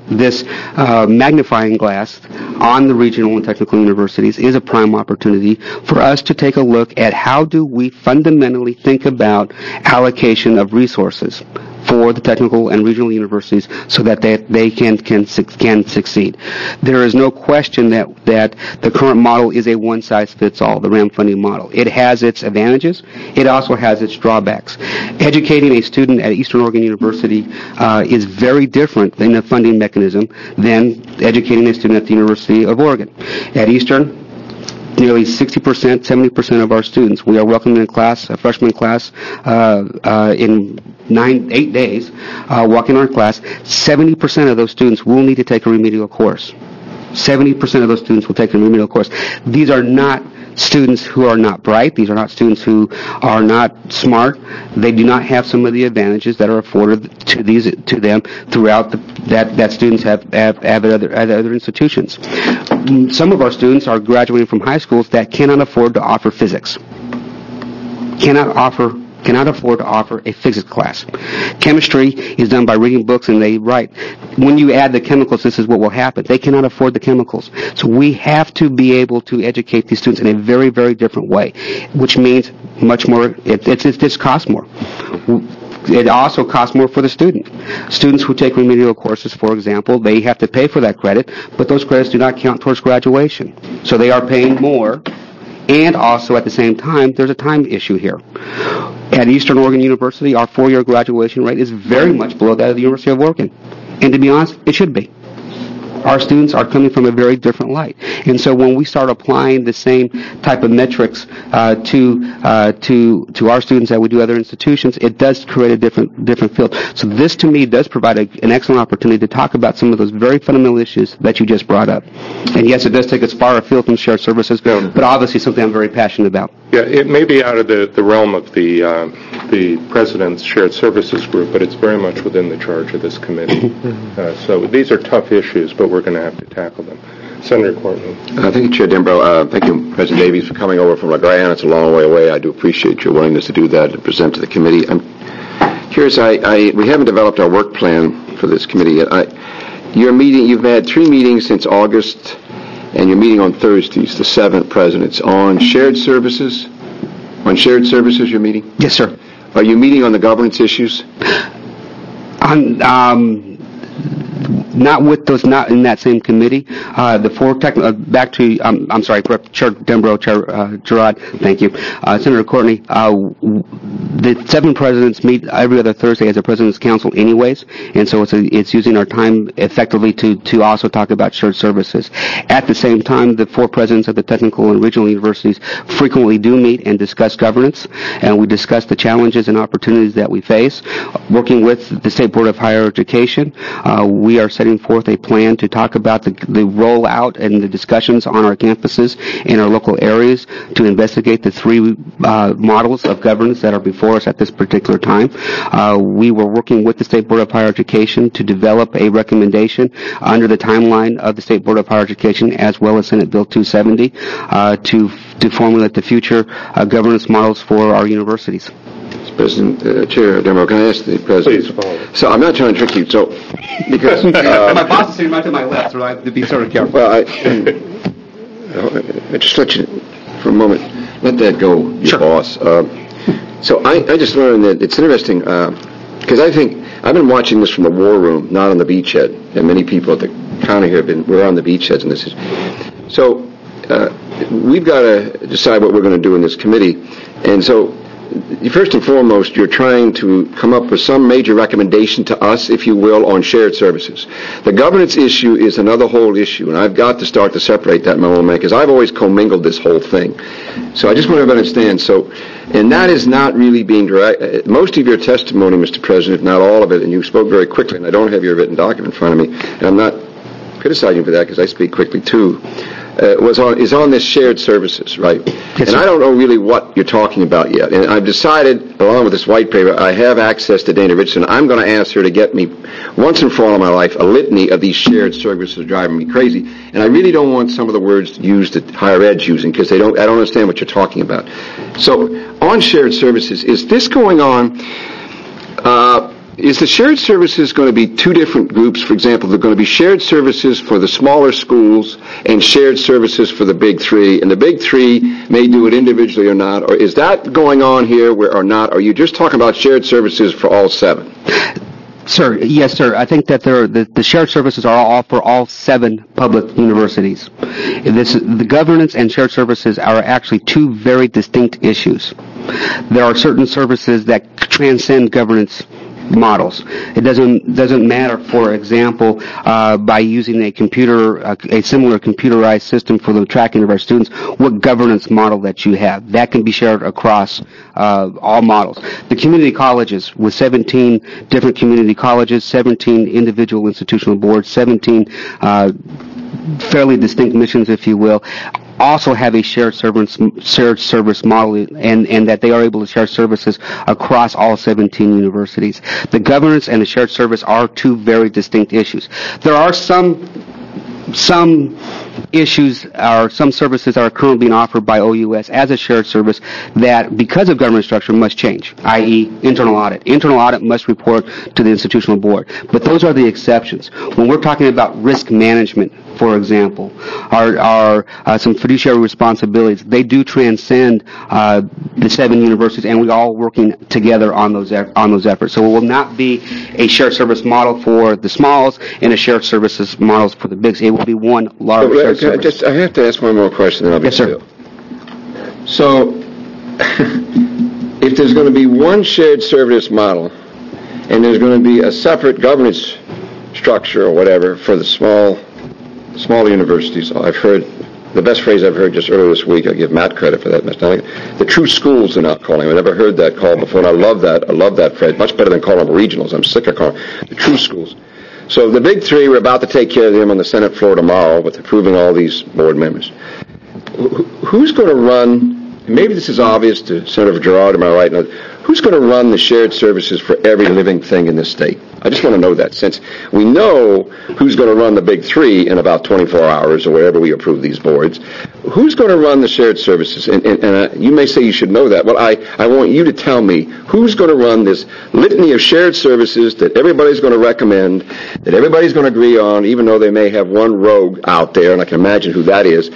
magnifying glass on the regional and technical universities is a prime opportunity for us to take a look at how do we fundamentally think about allocation of resources for the technical and regional universities so that they can succeed. There is no question that the current model is a one-size-fits-all, the RAM funding model. It has its advantages. It also has its drawbacks. Educating a student at Eastern Oregon University is very different in the funding mechanism than educating a student at the University of Oregon. At Eastern, nearly 60%, 70% of our students, we are welcoming a freshman class in 8 days, walking our class. 70% of those students will need to take a remedial course. 70% of those students will take a remedial course. These are not students who are not bright. These are not students who are not smart. They do not have some of the advantages that are afforded to them throughout that students have at other institutions. Some of our students are graduating from high schools that cannot afford to offer physics. Cannot afford to offer a physics class. Chemistry is done by reading books and they write. When you add the chemicals, this is what will happen. They cannot afford the chemicals. So we have to be able to educate these students in a very, very different way, which means much more, it costs more. It also costs more for the student. Students who take remedial courses, for example, they have to pay for that credit, but those credits do not count towards graduation. So they are paying more, and also at the same time, there's a time issue here. At Eastern Oregon University, our 4-year graduation rate is very much below that of the University of Oregon. And to be honest, it should be. Our students are coming from a very different light. And so when we start applying the same type of metrics to our students that we do other institutions, it does create a different field. So this, to me, does provide an excellent opportunity to talk about some of those very fundamental issues that you just brought up. And yes, it does take us far afield from shared services, but obviously something I'm very passionate about.
Yeah, it may be out of the realm of the President's Shared Services Group, but it's very much within the charge of this committee. So these are tough issues, but we're going to have to tackle them. Senator Courtney.
Thank you, Chair Dembrow. Thank you, President Davies, for coming over from La Grande. It's a long way away. I do appreciate your willingness to do that and present to the committee. curious, we haven't developed our work plan for this committee yet. You've had 3 meetings since August, and you're meeting on Thursdays, the 7th presidents, on shared services. On shared services you're meeting?
Yes, sir.
Are you meeting on the governance issues?
Not with those, not in that same committee. The 4 back to, I'm sorry, Chair Dembro, Chair Girard, thank you. Senator Courtney, the 7 presidents meet every other Thursday as a President's Council anyways, and so it's using our time effectively to also talk about shared services. At the same time, the 4 presidents of the technical and regional universities frequently do meet and discuss governance, and we discuss the challenges and opportunities that we face. Working with the State Board of Higher Education, we are setting forth a plan to talk about the rollout and the discussions on our campuses in our local areas to investigate the 3 models of governance that are before us at this particular time. We were working with the State Board of Higher Education to develop a recommendation under the timeline of the State Board of Higher Education as well as Senate Bill 270 to formulate the future governance models for our universities.
President, Chair Dembro, can I ask the President?
Please, follow.
So I'm not trying to trick you, because...
my boss is sitting right to my left, so I have to be sort of careful.
Well, I just let you, for a moment, let that go, your boss. So I just learned that it's interesting, because I think, I've been watching this from the war room, not on the beachhead, and many people at the county here we're on the beachheads, and this is... So, we've got to decide what we're going to do in this committee, and so... First and foremost, you're trying to come up with some major recommendation to us, if you will, on shared services. The governance issue is another whole issue, and I've got to start to separate that in my own mind, because I've always commingled this whole thing. So I just want to understand. And that is not really being direct. Most of your testimony, Mr. President, if not all of it, and you spoke very quickly, and I don't have your written document in front of me, and I'm not criticizing you for that because I speak quickly too, is on this shared services, right? Yes, and I don't know really what you're talking about yet. And I've decided, along with this white paper, I have access to Dana Richardson. I'm going to ask her to get me, once and for all in my life, a litany of these shared services driving me crazy. And I really don't want some of the words used that higher ed's using, because I don't understand what you're talking about. So, on shared services, is this going on... Is the shared services going to be 2 different groups? For example, they're going to be shared services for the smaller schools and shared services for the big 3, and the big 3 may do it individually or not, or is that going on here or not? Or are you just talking about shared services for all 7?
Sir, yes, sir. I think that the shared services are all for all 7 public universities. The governance and shared services are actually 2 very distinct issues. There are certain services that transcend governance models. It doesn't matter, for example, by using a similar computerized system for the tracking of our students, what governance model that you have. That can be shared across all models. The community colleges, with 17 different community colleges, 17 individual institutional boards, 17 fairly distinct missions, if you will, also have a shared service model, and that they are able to share services across all 17 universities. The governance and the shared service are 2 very distinct issues. There are some issues or some services that are currently being offered by OUS as a shared service that, because of government structure, must change, i.e. internal audit. Internal audit must report to the institutional board. But those are the exceptions. When we're talking about risk management, for example, are some fiduciary responsibilities. They do transcend the 7 universities, and we're all working together on those efforts. So it will not be a shared service model for the smalls and a shared services models for the bigs. It will be one large shared service.
I have to ask one more question, then I'll be still. So, if there's going to be one shared service model, and there's going to be a separate governance structure or whatever for the smaller universities, I've heard, the best phrase I've heard just earlier this week, I give Matt credit for that, the true schools they're not calling. I've never heard that called before, and I love that phrase, much better than calling them regionals. I'm sick of calling them the true schools. So the big 3, we're about to take care of them on the Senate floor tomorrow with approving all these board members. Who's going to run, maybe this is obvious to Senator Girard, am I right? Who's going to run the shared services for every living thing in this state? I just want to know that, since we know who's going to run the big three in about 24 hours or wherever we approve these boards. Who's going to run the shared services? And you may say you should know that, but I want you to tell me who's going to run this litany of shared services that everybody's going to recommend, that everybody's going to agree on, even though they may have one rogue out there, and I can imagine who that is.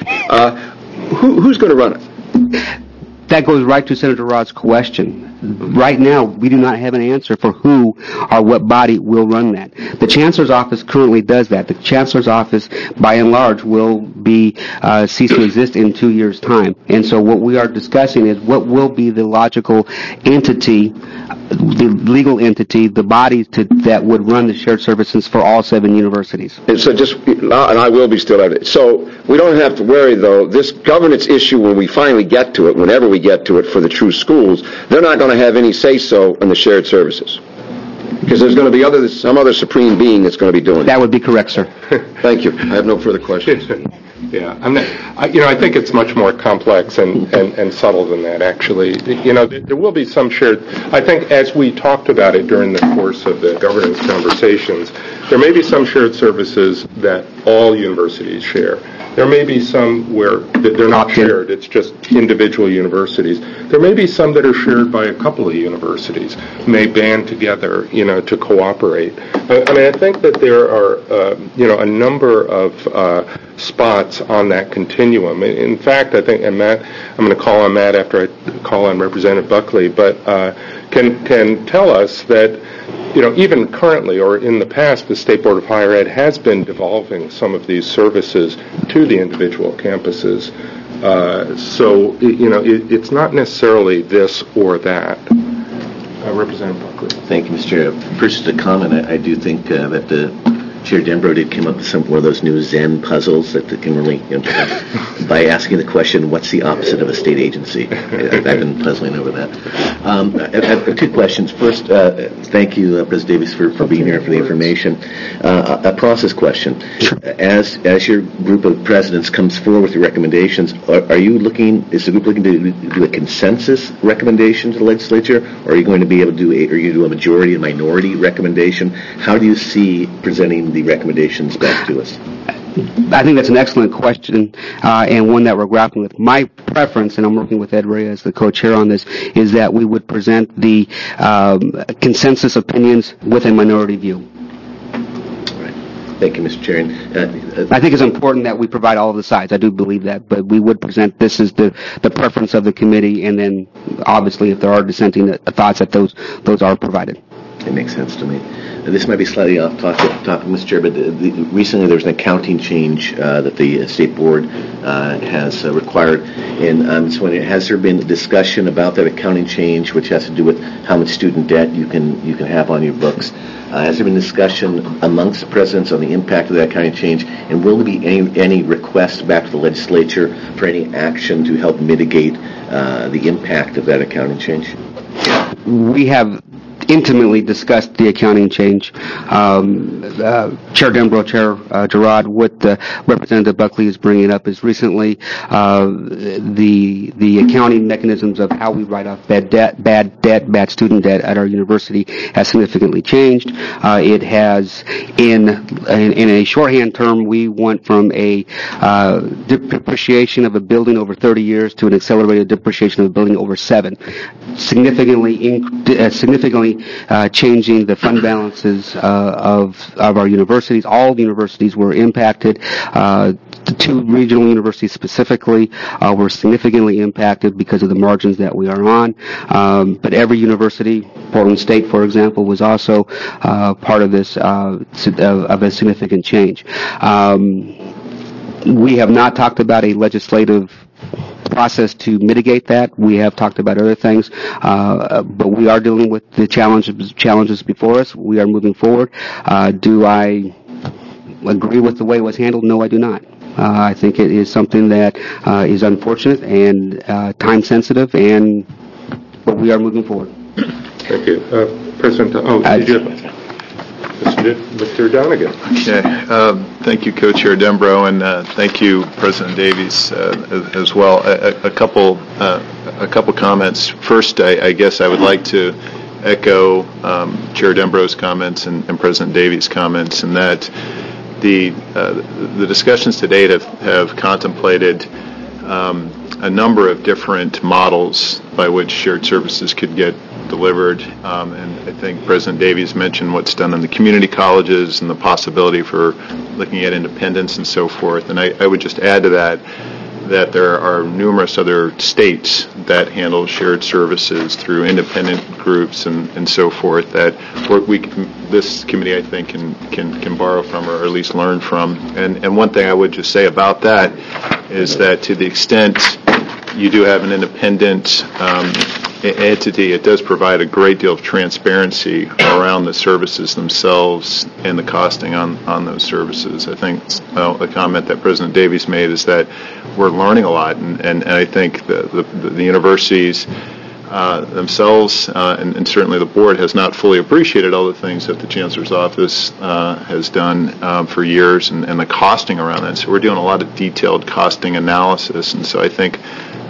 Who's going to run it?
That goes right to Senator Rod's question. Right now, we do not have an answer for who or what body will run that. The Chancellor's Office currently does that. The Chancellor's Office, by and large, will be cease to exist in 2 years' time. And so what we are discussing is what will be the logical entity, the legal entity, the body that would run the shared services for all 7 universities.
And so and I will be still at it. So we don't have to worry, though, this governance issue, when we finally get to it, whenever we get to it for the true schools, they're not going to have any say-so in the shared services. Because there's going to be some other supreme being that's going to be doing it.
That would be correct, sir.
Thank you. I have no further questions.
Yeah, I think it's much more complex and subtle than that, actually. There will be some shared, I think as we talked about it during the course of the governance conversations, there may be some shared services that all universities share. There may be some where they're not shared, it's just individual universities. There may be some that are shared by a couple of universities, may band together, to cooperate. I think that there are, a number of spots on that continuum. In fact, I think, and Matt, I'm going to call on Matt after I call on Representative Buckley, but can tell us that, even currently or in the past, the State Board of Higher Ed has been devolving some of these services to the individual campuses. So, it's not necessarily this or that. Representative Buckley.
Thank you, Mr. Chair. First, a comment. I do think that the Chair Denbrough did come up with one of those new Zen puzzles that can really, by asking the question, what's the opposite of a state agency? I've been puzzling over that. I have 2 questions. First, thank you, President Davies, for being here, for the information. A process question. As your group of presidents comes forward with your recommendations, is the group looking to do a consensus recommendation to the legislature, or are you going to be able to do a majority and minority recommendation? How do you see presenting the recommendations back to us?
I think that's an excellent question, and one that we're grappling with. My preference, and I'm working with Ed Ray as the co-chair on this, is that we would present the consensus opinions with a minority view.
Thank you, Mr. Chair.
I think it's important that we provide all of the sides. I do believe that, but we would present this as the preference of the committee, and then obviously if there are dissenting thoughts, that those are provided.
It makes sense to me. This might be slightly off topic, Mr. Chair, but recently there was an accounting change that the State Board has required. And so has there been discussion about that accounting change, which has to do with how much student debt you can have on your books? Has there been discussion amongst the presidents on the impact of that accounting change? And will there be any requests back to the legislature for any action to help mitigate the impact of that accounting change?
We have intimately discussed the accounting change. Chair Denbrough, Chair Girard, what Representative Buckley is bringing up is recently the accounting mechanisms of how we write off bad student debt at our university has significantly changed. It has, in a shorthand term, we went from a depreciation of a building over 30 years to an accelerated depreciation of a building over 7, significantly changing the fund balances of our universities. All the universities were impacted. The 2 regional universities specifically were significantly impacted because of the margins that we are on. But every university, Portland State, for example, was also part of this of a significant change. We have not talked about a legislative process to mitigate that. We have talked about other things, but we are dealing with the challenges before us. We are moving forward. Do I agree with the way it was handled? No, I do not. I think it is something that is unfortunate and time sensitive, but we are moving forward.
Thank you. President, Mr. Donegan.
Okay. Thank you, Co-Chair Denbrough, and thank you, President Davies, as well. A couple comments. First, I guess I would like to echo Chair Dembro's comments and President Davies' comments, in that the discussions to date have contemplated a number of different models by which shared services could get delivered, and I think President Davies mentioned what's done in the community colleges and the possibility for looking at independence and so forth. And I would just add to that there are numerous other states that handle shared services through independent groups and so forth that this committee, I think, can borrow from, or at least learn from. And one thing I would just say about that is that to the extent you do have an independent entity, it does provide a great deal of transparency around the services themselves and the costing on those services. I think the comment that President Davies made is that we're learning a lot, and I think the universities themselves and certainly the board has not fully appreciated all the things that the Chancellor's Office has done for years and the costing around that. So we're doing a lot of detailed costing analysis, and so I think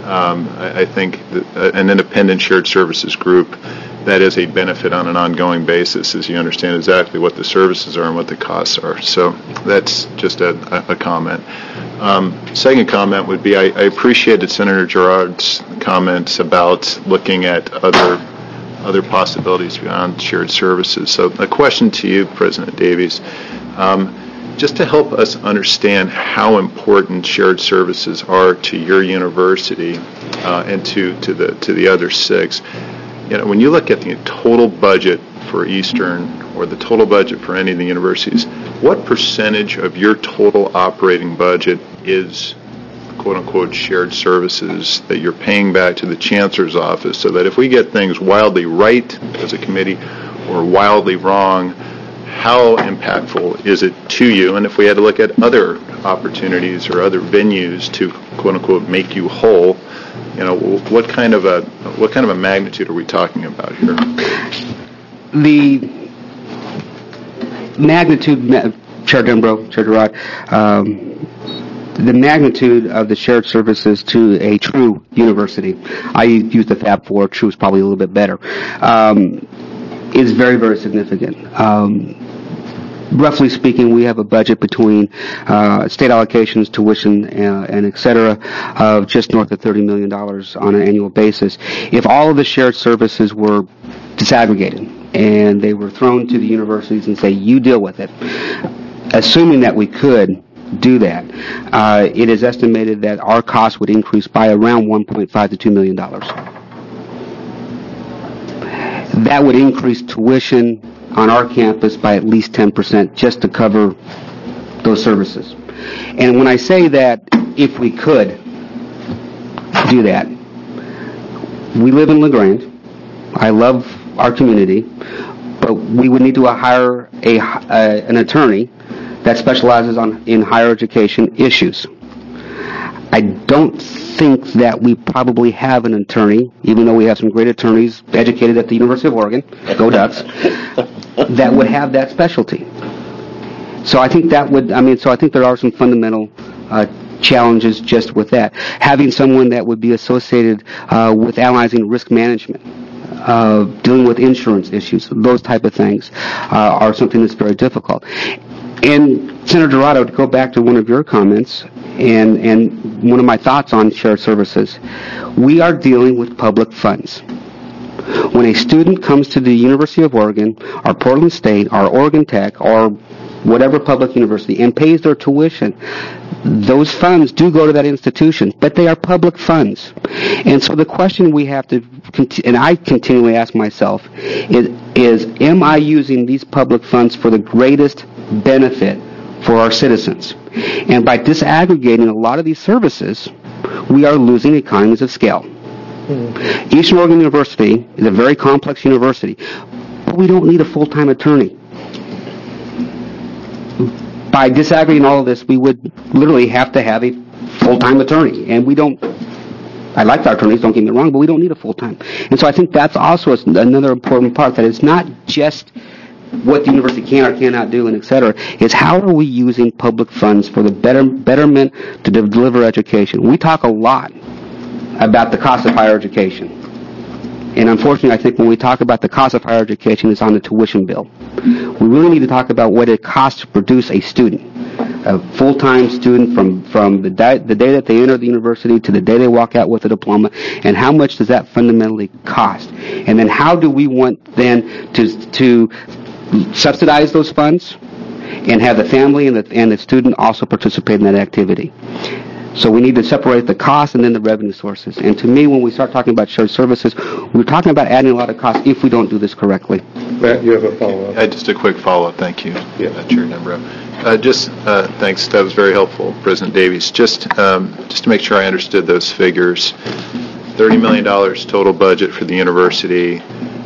an independent shared services group, that is a benefit on an ongoing basis, as you understand exactly what the services are and what the costs are. So that's just a comment. Second comment would be I appreciated Senator Girard's comments about looking at other possibilities beyond shared services. So a question to you, President Davies. Just to help us understand how important shared services are to your university and to the other six. When you look at the total budget for Eastern or the total budget for any of the universities, what percentage of your total operating budget is quote-unquote shared services that you're paying back to the Chancellor's Office, so that if we get things wildly right as a committee or wildly wrong, how impactful is it to you? And if we had to look at other opportunities or other venues to quote-unquote make you whole, what kind of a magnitude are we talking about here?
The magnitude, Chair Dembro, Chair Girard, the magnitude of the shared services to a true university, I use the Fab 4, true is probably a little bit better, is very, very significant. Roughly speaking, we have a budget between state allocations, tuition, and et cetera, of just north of $30 million on an annual basis. If all of the shared services were disaggregated and they were thrown to the universities and say, you deal with it, assuming that we could do that, it is estimated that our costs would increase by around $1.5 to $2 million. That would increase tuition on our campus by at least 10% just to cover those services. And when I say that if we could do that, we live in LaGrange. I love our community, but we would need to hire an attorney that specializes in higher education issues. I don't think that we probably have an attorney, even though we have some great attorneys educated at the University of Oregon, go Ducks, that would have that specialty. So I think so I think there are some fundamental challenges just with that. Having someone that would be associated with analyzing risk management, dealing with insurance issues, those type of things are something that's very difficult. And Senator Dorado, to go back to one of your comments and one of my thoughts on shared services, we are dealing with public funds. When a student comes to the University of Oregon, or Portland State, or Oregon Tech, or whatever public university, and pays their tuition, those funds do go to that institution, but they are public funds. And so the question we have to, and I continually ask myself, is am I using these public funds for the greatest benefit for our citizens? And by disaggregating a lot of these services, we are losing economies of scale. Eastern Oregon University is a very complex university, but we don't need a full-time attorney. By disaggregating all of this, we would literally have to have a full-time attorney, and we don't. I like our attorneys, don't get me wrong, but we don't need a full-time. And so I think that's also another important part, that it's not just what the university can or cannot do, and et cetera. It's how are we using public funds for the betterment to deliver education. We talk a lot about the cost of higher education. And unfortunately, I think when we talk about the cost of higher education, it's on the tuition bill. We really need to talk about what it costs to produce a student, a full-time student from the day that they enter the university to the day they walk out with a diploma, and how much does that fundamentally cost? And then how do we want then to subsidize those funds and have the family and the student also participate in that activity? So we need to separate the cost and then the revenue sources. And to me, when we start talking about shared services, we're talking about adding a lot of costs if we don't do this correctly.
Matt, you have a follow-up?
Just a quick follow-up. Thank you,
Chair
Dembrow. Thanks. That was very helpful, President Davies. Just to make sure I understood those figures, $30 million total budget for the university.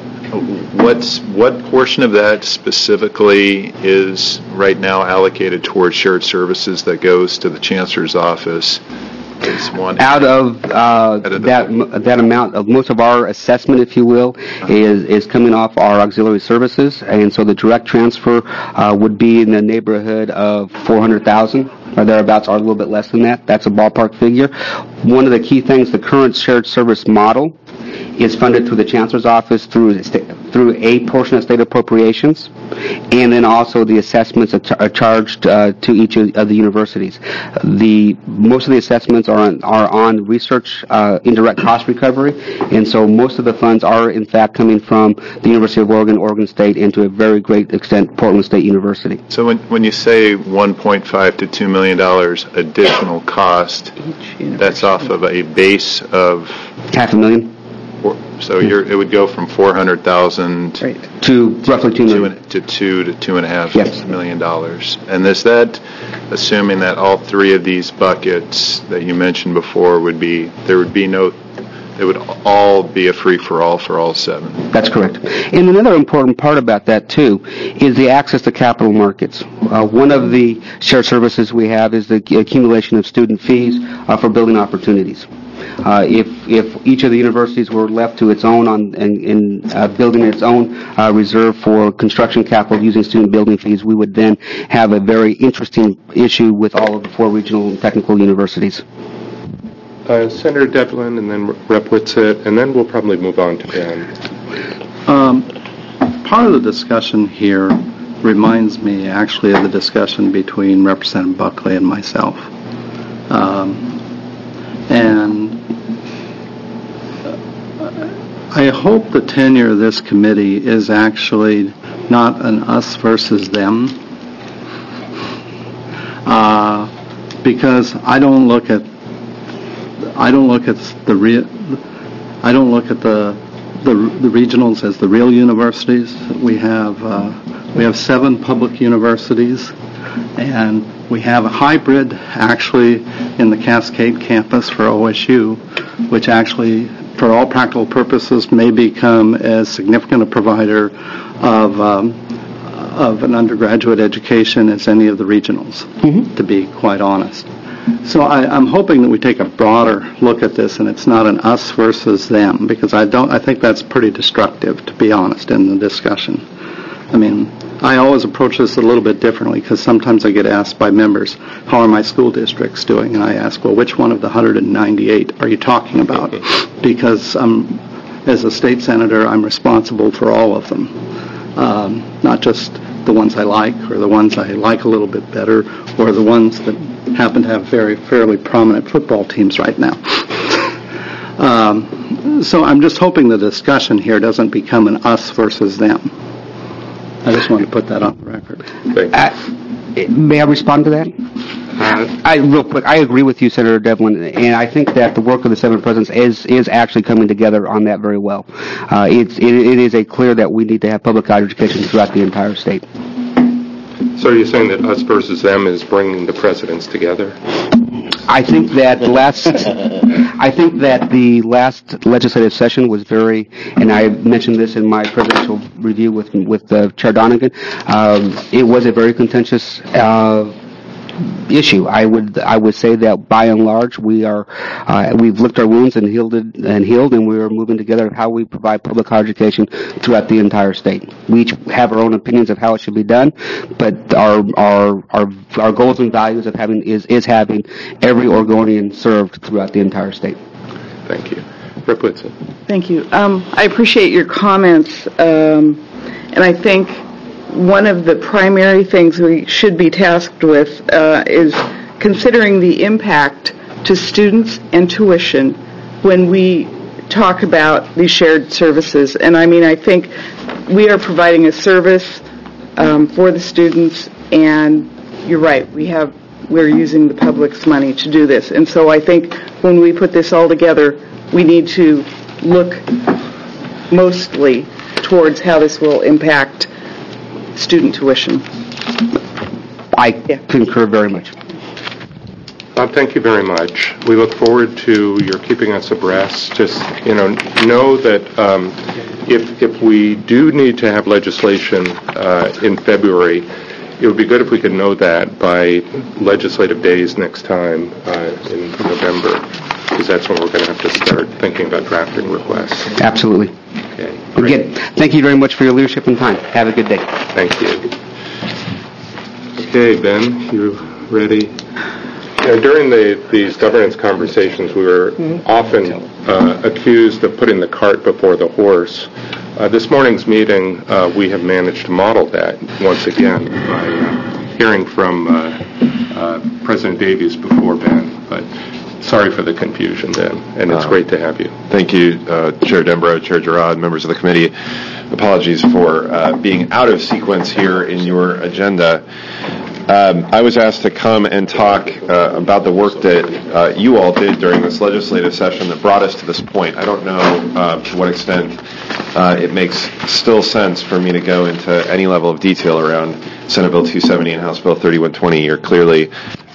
What portion of that specifically is right now allocated towards shared services that goes to the Chancellor's office?
Out of that amount of most of our assessment, if you will, is coming off our auxiliary services, and so the direct transfer would be in the neighborhood of $400,000 or thereabouts, or a little bit less than that. That's a ballpark figure. One of the key things, the current shared service model is funded through the Chancellor's office through a portion of state appropriations, and then also the assessments are charged to each of the universities. Most of the assessments are on research indirect cost recovery, and so most of the funds are in fact coming from the University of Oregon, Oregon State, and to a very great extent Portland State University.
So when you say $1.5 to $2 million additional cost, that's off of a base of
$500,000.
So it would go from $400,000
to roughly $2 million
to $2 to $2.5 million. And is that assuming that all three of these buckets that you mentioned before it would all be a free-for-all for all seven?
That's correct. And another important part about that, too, is the access to capital markets. One of the shared services we have is the accumulation of student fees for building opportunities. If each of the universities were left to its own in building its own reserve for construction capital using student building fees, we would then have a very interesting issue with all of the four regional and technical universities.
Senator Devlin, and then Rep. Whitsitt, and then we'll probably move on to Dan.
Part of the discussion here reminds me actually of the discussion between Representative Buckley and myself. And I hope the tenure of this committee is actually not an us versus them, because I don't look at the regionals as the real universities. We have 7 public universities, and we have a hybrid actually in the Cascade campus for OSU, which actually, for all practical purposes, may become as significant a provider of an undergraduate education as any of the regionals, to be quite honest. So I'm hoping that we take a broader look at this, and it's not an us versus them, because I think that's pretty destructive, to be honest, in the discussion. I mean, I always approach this a little bit differently, because sometimes I get asked by members, how are my school districts doing? And I ask, well, which one of the 198 are you talking about? Because as a state senator, I'm responsible for all of them, not just the ones I like, or the ones I like a little bit better, or the ones that happen to have fairly prominent football teams right now. So I'm just hoping the discussion here doesn't become an us versus them. I just want to put that on the record.
May I respond to that? Real quick, I agree with you, Senator Devlin, and I think that the work of the 7 presidents is actually coming together on that very well. It is clear that we need to have public higher education throughout the entire state.
So are you saying that us versus them is bringing the presidents together?
I think that the last legislative session was very, and I mentioned this in my presidential review with Chair Donegan, it was a very contentious issue. I would say that by and large we've licked our wounds and healed, and we are moving together how we provide public higher education throughout the entire state. We each have our own opinions of how it should be done, but our goals and values of having every Oregonian served throughout the entire state.
Thank you. Rep. Whitson.
Thank you. I appreciate your comments, and I think one of the primary things we should be tasked with is considering the impact to students and tuition when we talk about these shared services. And I mean, I think we are providing a service for the students, and you're right, we're using the public's money to do this. And so I think when we put this all together, we need to look mostly towards how this will impact student tuition.
I concur very much.
Bob, thank you very much. We look forward to your keeping us abreast. Just, know that if we do need to have legislation in February, it would be good if we could know that by legislative days next time in November, because that's when we're going to have to start thinking about drafting requests.
Absolutely.
Okay.
Again, thank you very much for your leadership and time. Have a good day.
Thank you. Okay, Ben, you ready? During these governance conversations, we were often accused of putting the cart before the horse. This morning's meeting, we have managed to model that once again by hearing from President Davies before Ben. But sorry for the confusion, Ben, and it's great to have you.
Thank you, Chair Dembrow, Chair Girard, members of the committee. Apologies for being out of sequence here in your agenda. I was asked to come and talk about the work that you all did during this legislative session that brought us to this point. I don't know to what extent it makes still sense for me to go into any level of detail around Senate Bill 270 and House Bill 3120. You're clearly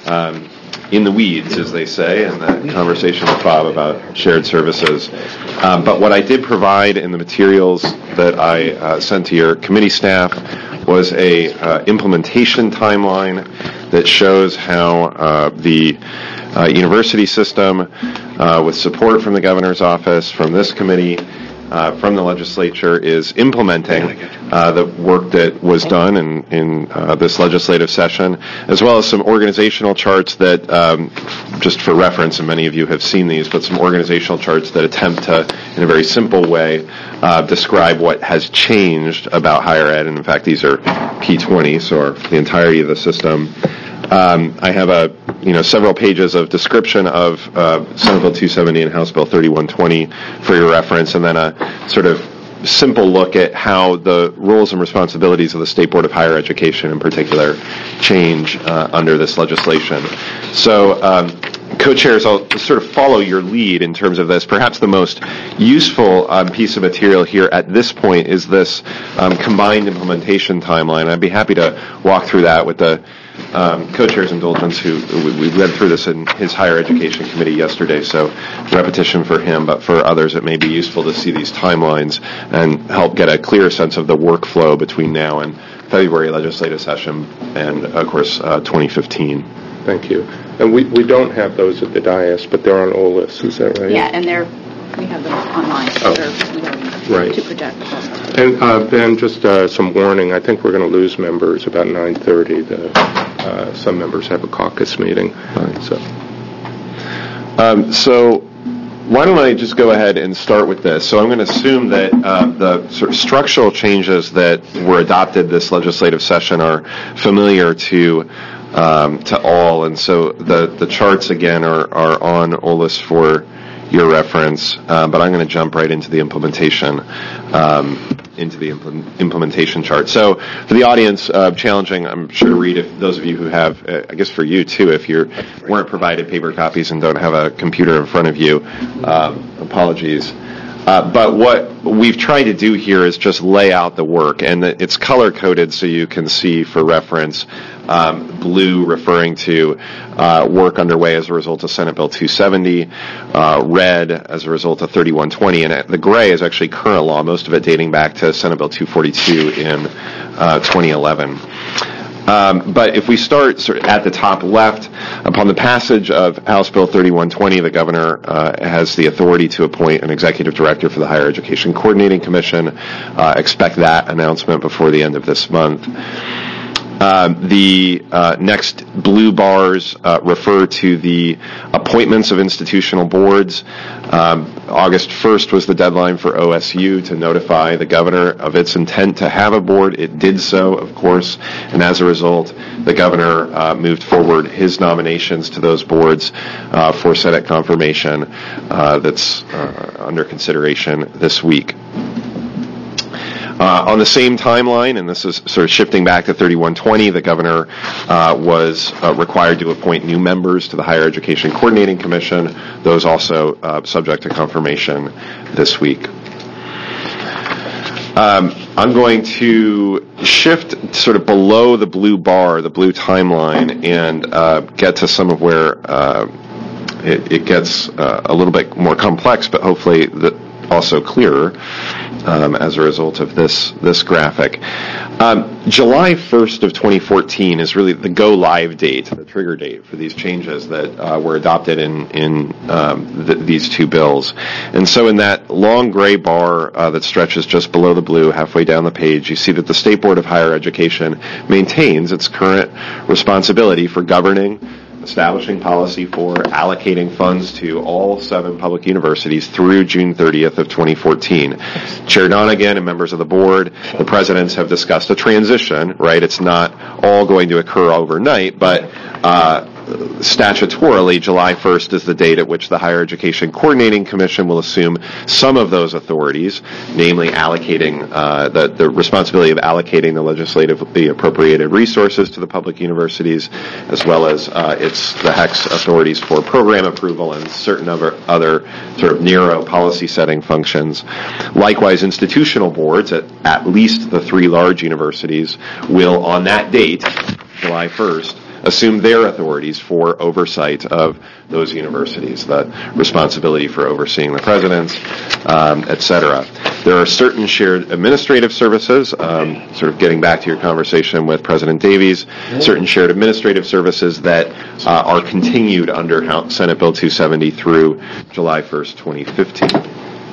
in the weeds, as they say, in the conversation with Bob about shared services. But what I did provide in the materials that I sent to your committee staff was a implementation timeline that shows how the university system, with support from the governor's office, from this committee, from the legislature, is implementing the work that was done in this legislative session, as well as some organizational charts that, just for reference, and many of you have seen these, but some organizational charts that attempt to, in a very simple way, describe what has changed about higher ed. And in fact, these are P20s, or the entirety of the system. I have several pages of description of Senate Bill 270 and House Bill 3120 for your reference, and then a sort of simple look at how the roles and responsibilities of the State Board of Higher Education in particular change under this legislation. So, co-chairs, I'll sort of follow your lead in terms of this. Perhaps the most useful piece of material here at this point is this combined implementation timeline. I'd be happy to walk through that with the co-chair's indulgence, who we read through this in his higher education committee yesterday, so repetition for him, but for others it may be useful to see these timelines and help get a clear sense of the workflow between now and February legislative session and, of course, 2015.
Thank you. And we don't have those at the dais, but they're on OLIS, is that right?
Yeah, and we have those online, so
right.
To project.
And Ben, just some warning. I think we're going to lose members about 9:30. Some members have a caucus meeting.
So why don't I just go ahead and start with this? So I'm going to assume that the sort of structural changes that were adopted this legislative session are familiar to all, and so the charts again are on OLIS for your reference, but I'm going to jump right into the implementation chart. So for the audience, challenging, I'm sure to read, if those of you who have, I guess for you too, if you weren't provided paper copies and don't have a computer in front of you, apologies. But what we've tried to do here is just lay out the work, and it's color-coded so you can see for reference, blue referring to work underway as a result of Senate Bill 270, red as a result of 3120, and the gray is actually current law, most of it dating back to Senate Bill 242 in 2011. But if we start sort of at the top left, upon the passage of House Bill 3120, the governor has the authority to appoint an executive director for the Higher Education Coordinating Commission. Expect that announcement before the end of this month. The next blue bars refer to the appointments of institutional boards. August 1st was the deadline for OSU to notify the governor of its intent to have a board. It did so, of course, and as a result, the governor moved forward his nominations to those boards for Senate confirmation that's under consideration this week. On the same timeline, and this is sort of shifting back to 3120, the governor was required to appoint new members to the Higher Education Coordinating Commission, those also subject to confirmation this week. I'm going to shift sort of below the blue bar, the blue timeline, and get to some of where it gets a little bit more complex, but hopefully also clearer as a result of this graphic. July 1st of 2014 is really the go-live date, the trigger date for these changes that were adopted in these two bills. And so in that long gray bar that stretches just below the blue, halfway down the page, you see that the State Board of Higher Education maintains its current responsibility for governing, establishing policy for allocating funds to all 7 public universities through June 30th of 2014. Chair Donegan and members of the board, the presidents have discussed a transition, right? It's not all going to occur overnight, but statutorily, July 1st is the date at which the Higher Education Coordinating Commission will assume some of those authorities, namely allocating the responsibility of allocating the legislatively appropriated resources to the public universities, as well as the HEC's authorities for program approval and certain other sort of narrow policy setting functions. Likewise, institutional boards at least the 3 large universities will, on that date, July 1st, assume their authorities for oversight of those universities, the responsibility for overseeing the presidents, etc. There are certain shared administrative services, sort of getting back to your conversation with President Davies, certain shared administrative services that are continued under Senate Bill 270 through July 1st, 2015.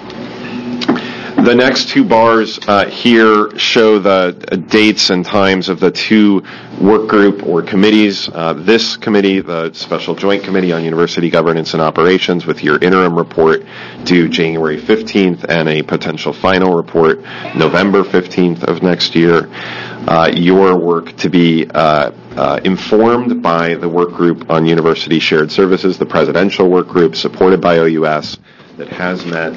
The next 2 bars here show the dates and times of the 2 work group or committees. This committee, the Special Joint Committee on University Governance and Operations, with your interim report due January 15th and a potential final report November 15th of next year. Your work to be informed by the work group on University Shared Services, the presidential work group supported by OUS, that has met,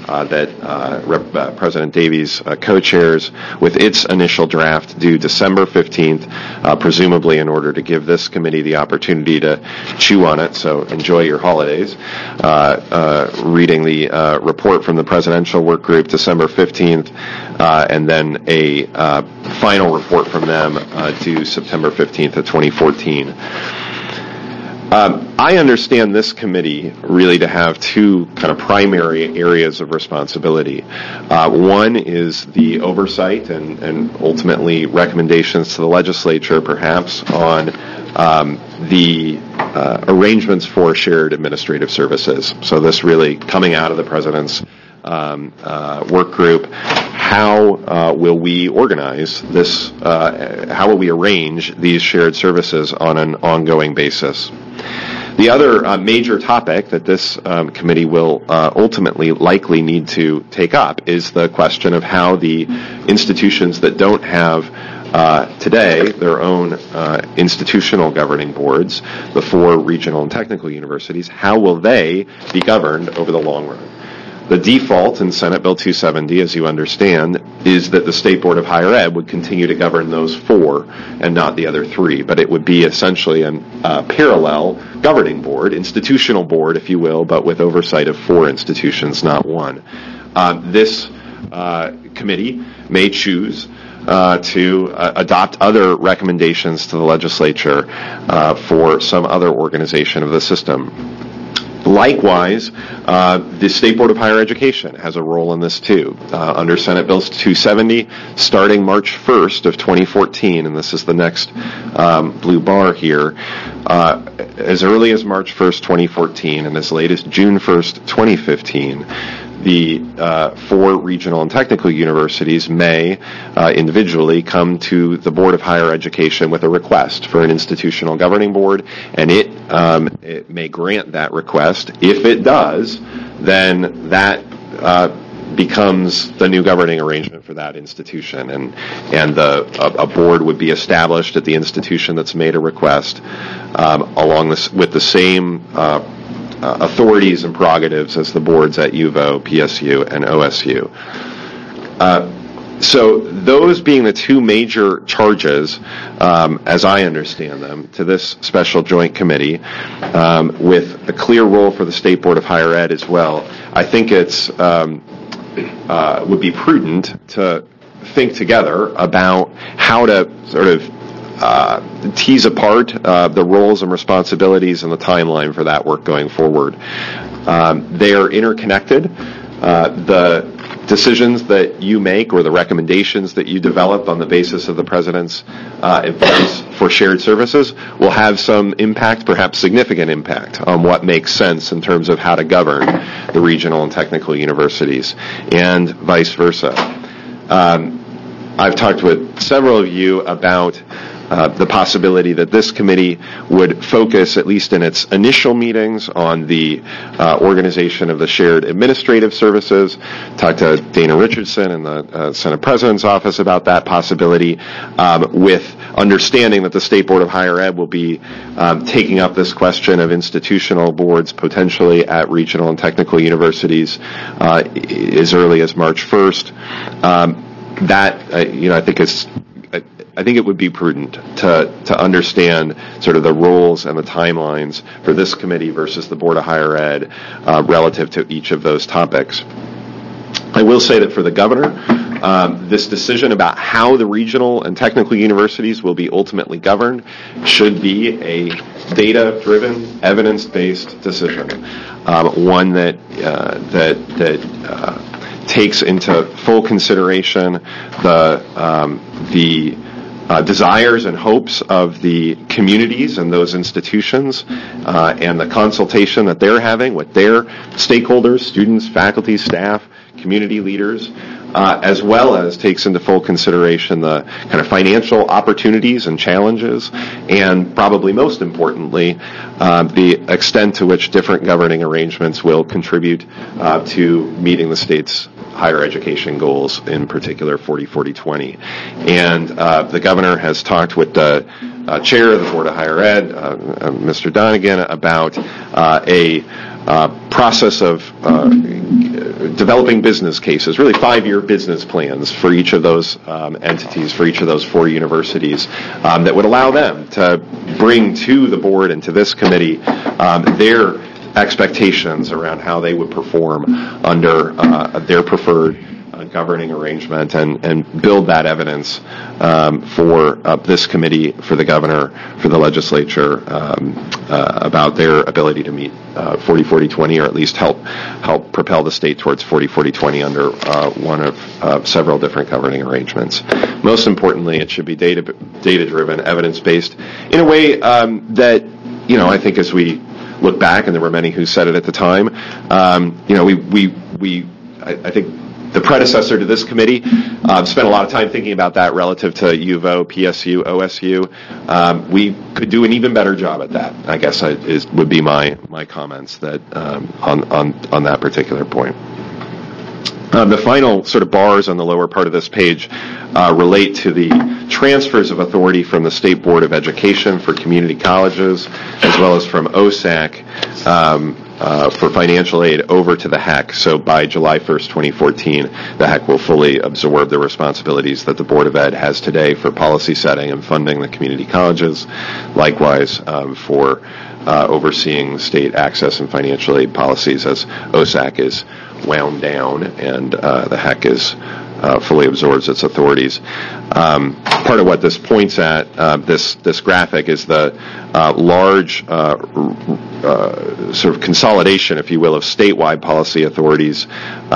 that President Davies co-chairs, with its initial draft due December 15th, presumably in order to give this committee the opportunity to chew on it, so enjoy your holidays. Reading the report from the presidential work group December 15th, and then a final report from them due September 15th of 2014. I understand this committee really to have 2 kind of primary areas of responsibility. One is the oversight and ultimately recommendations to the legislature, perhaps, on the arrangements for shared administrative services. So this really coming out of the president's work group. How will we organize this? How will we arrange these shared services on an ongoing basis? The other major topic that this committee will ultimately likely need to take up is the question of how the institutions that don't have today their own institutional governing boards, the 4 regional and technical universities, how will they be governed over the long run? The default in Senate Bill 270, as you understand, is that the State Board of Higher Ed would continue to govern those 4 and not the other 3, but it would be essentially a parallel governing board, institutional board, if you will, but with oversight of 4 institutions, not 1. This committee may choose to adopt other recommendations to the legislature for some other organization of the system. Likewise, the State Board of Higher Education has a role in this too. Under Senate Bill 270, starting March 1st of 2014, and this is the next blue bar here, as early as March 1st, 2014, and as late as June 1st, 2015, the 4 regional and technical universities may individually come to the Board of Higher Education with a request for an institutional governing board, and it may grant that request. If it does, then that becomes the new governing arrangement for that institution, and a board would be established at the institution that's made a request, with the same authorities and prerogatives as the boards at UVO, PSU, and OSU. So those being the 2 major charges, as I understand them, to this special joint committee, with a clear role for the State Board of Higher Ed as well, I think it's would be prudent to think together about how to sort of tease apart the roles and responsibilities and the timeline for that work going forward. They are interconnected. The decisions that you make or the recommendations that you develop on the basis of the President's advice for shared services will have some impact, perhaps significant impact, on what makes sense in terms of how to govern the regional and technical universities, and vice versa. I've talked with several of you about the possibility that this committee would focus, at least in its initial meetings, on the organization of the shared administrative services. Talked to Dana Richardson in the Senate President's office about that possibility, with understanding that the State Board of Higher Ed will be taking up this question of institutional boards potentially at regional and technical universities as early as March 1st. I think it would be prudent to understand sort of the roles and the timelines for this committee versus the Board of Higher Ed relative to each of those topics. I will say that for the governor, this decision about how the regional and technical universities will be ultimately governed should be a data-driven, evidence-based decision, one that takes into full consideration the desires and hopes of the communities and those institutions, and the consultation that they're having with their stakeholders, students, faculty, staff, community leaders, as well as takes into full consideration the kind of financial opportunities and challenges, and probably most importantly, the extent to which different governing arrangements will contribute to meeting the state's higher education goals, in particular 40-40-20. And the governor has talked with the chair of the Board of Higher Ed, Mr. Donegan, about a process of developing business cases, really 5-year business plans for each of those entities, for each of those 4 universities, that would allow them to bring to the board and to this committee their expectations around how they would perform under their preferred governing arrangement, and build that evidence for this committee, for the governor, for the legislature, about their ability to meet 40-40-20, or at least help propel the state towards 40-40-20 under one of several different governing arrangements. Most importantly, it should be data-driven, evidence-based, in a way that, I think as we look back, and there were many who said it at the time, I think the predecessor to this committee spent a lot of time thinking about that relative to UVO, PSU, OSU. We could do an even better job at that, I guess, would be my comments that on that particular point. The final sort of bars on the lower part of this page relate to the transfers of authority from the State Board of Education for community colleges, as well as from OSAC for financial aid over to the HEC. So by July 1st, 2014, the HEC will fully absorb the responsibilities that the Board of Ed has today for policy setting and funding the community colleges. Likewise, for overseeing state access and financial aid policies, as OSAC is wound down and the HEC is fully absorbs its authorities. Part of what this points at, this graphic, is the large sort of consolidation, if you will, of statewide policy authorities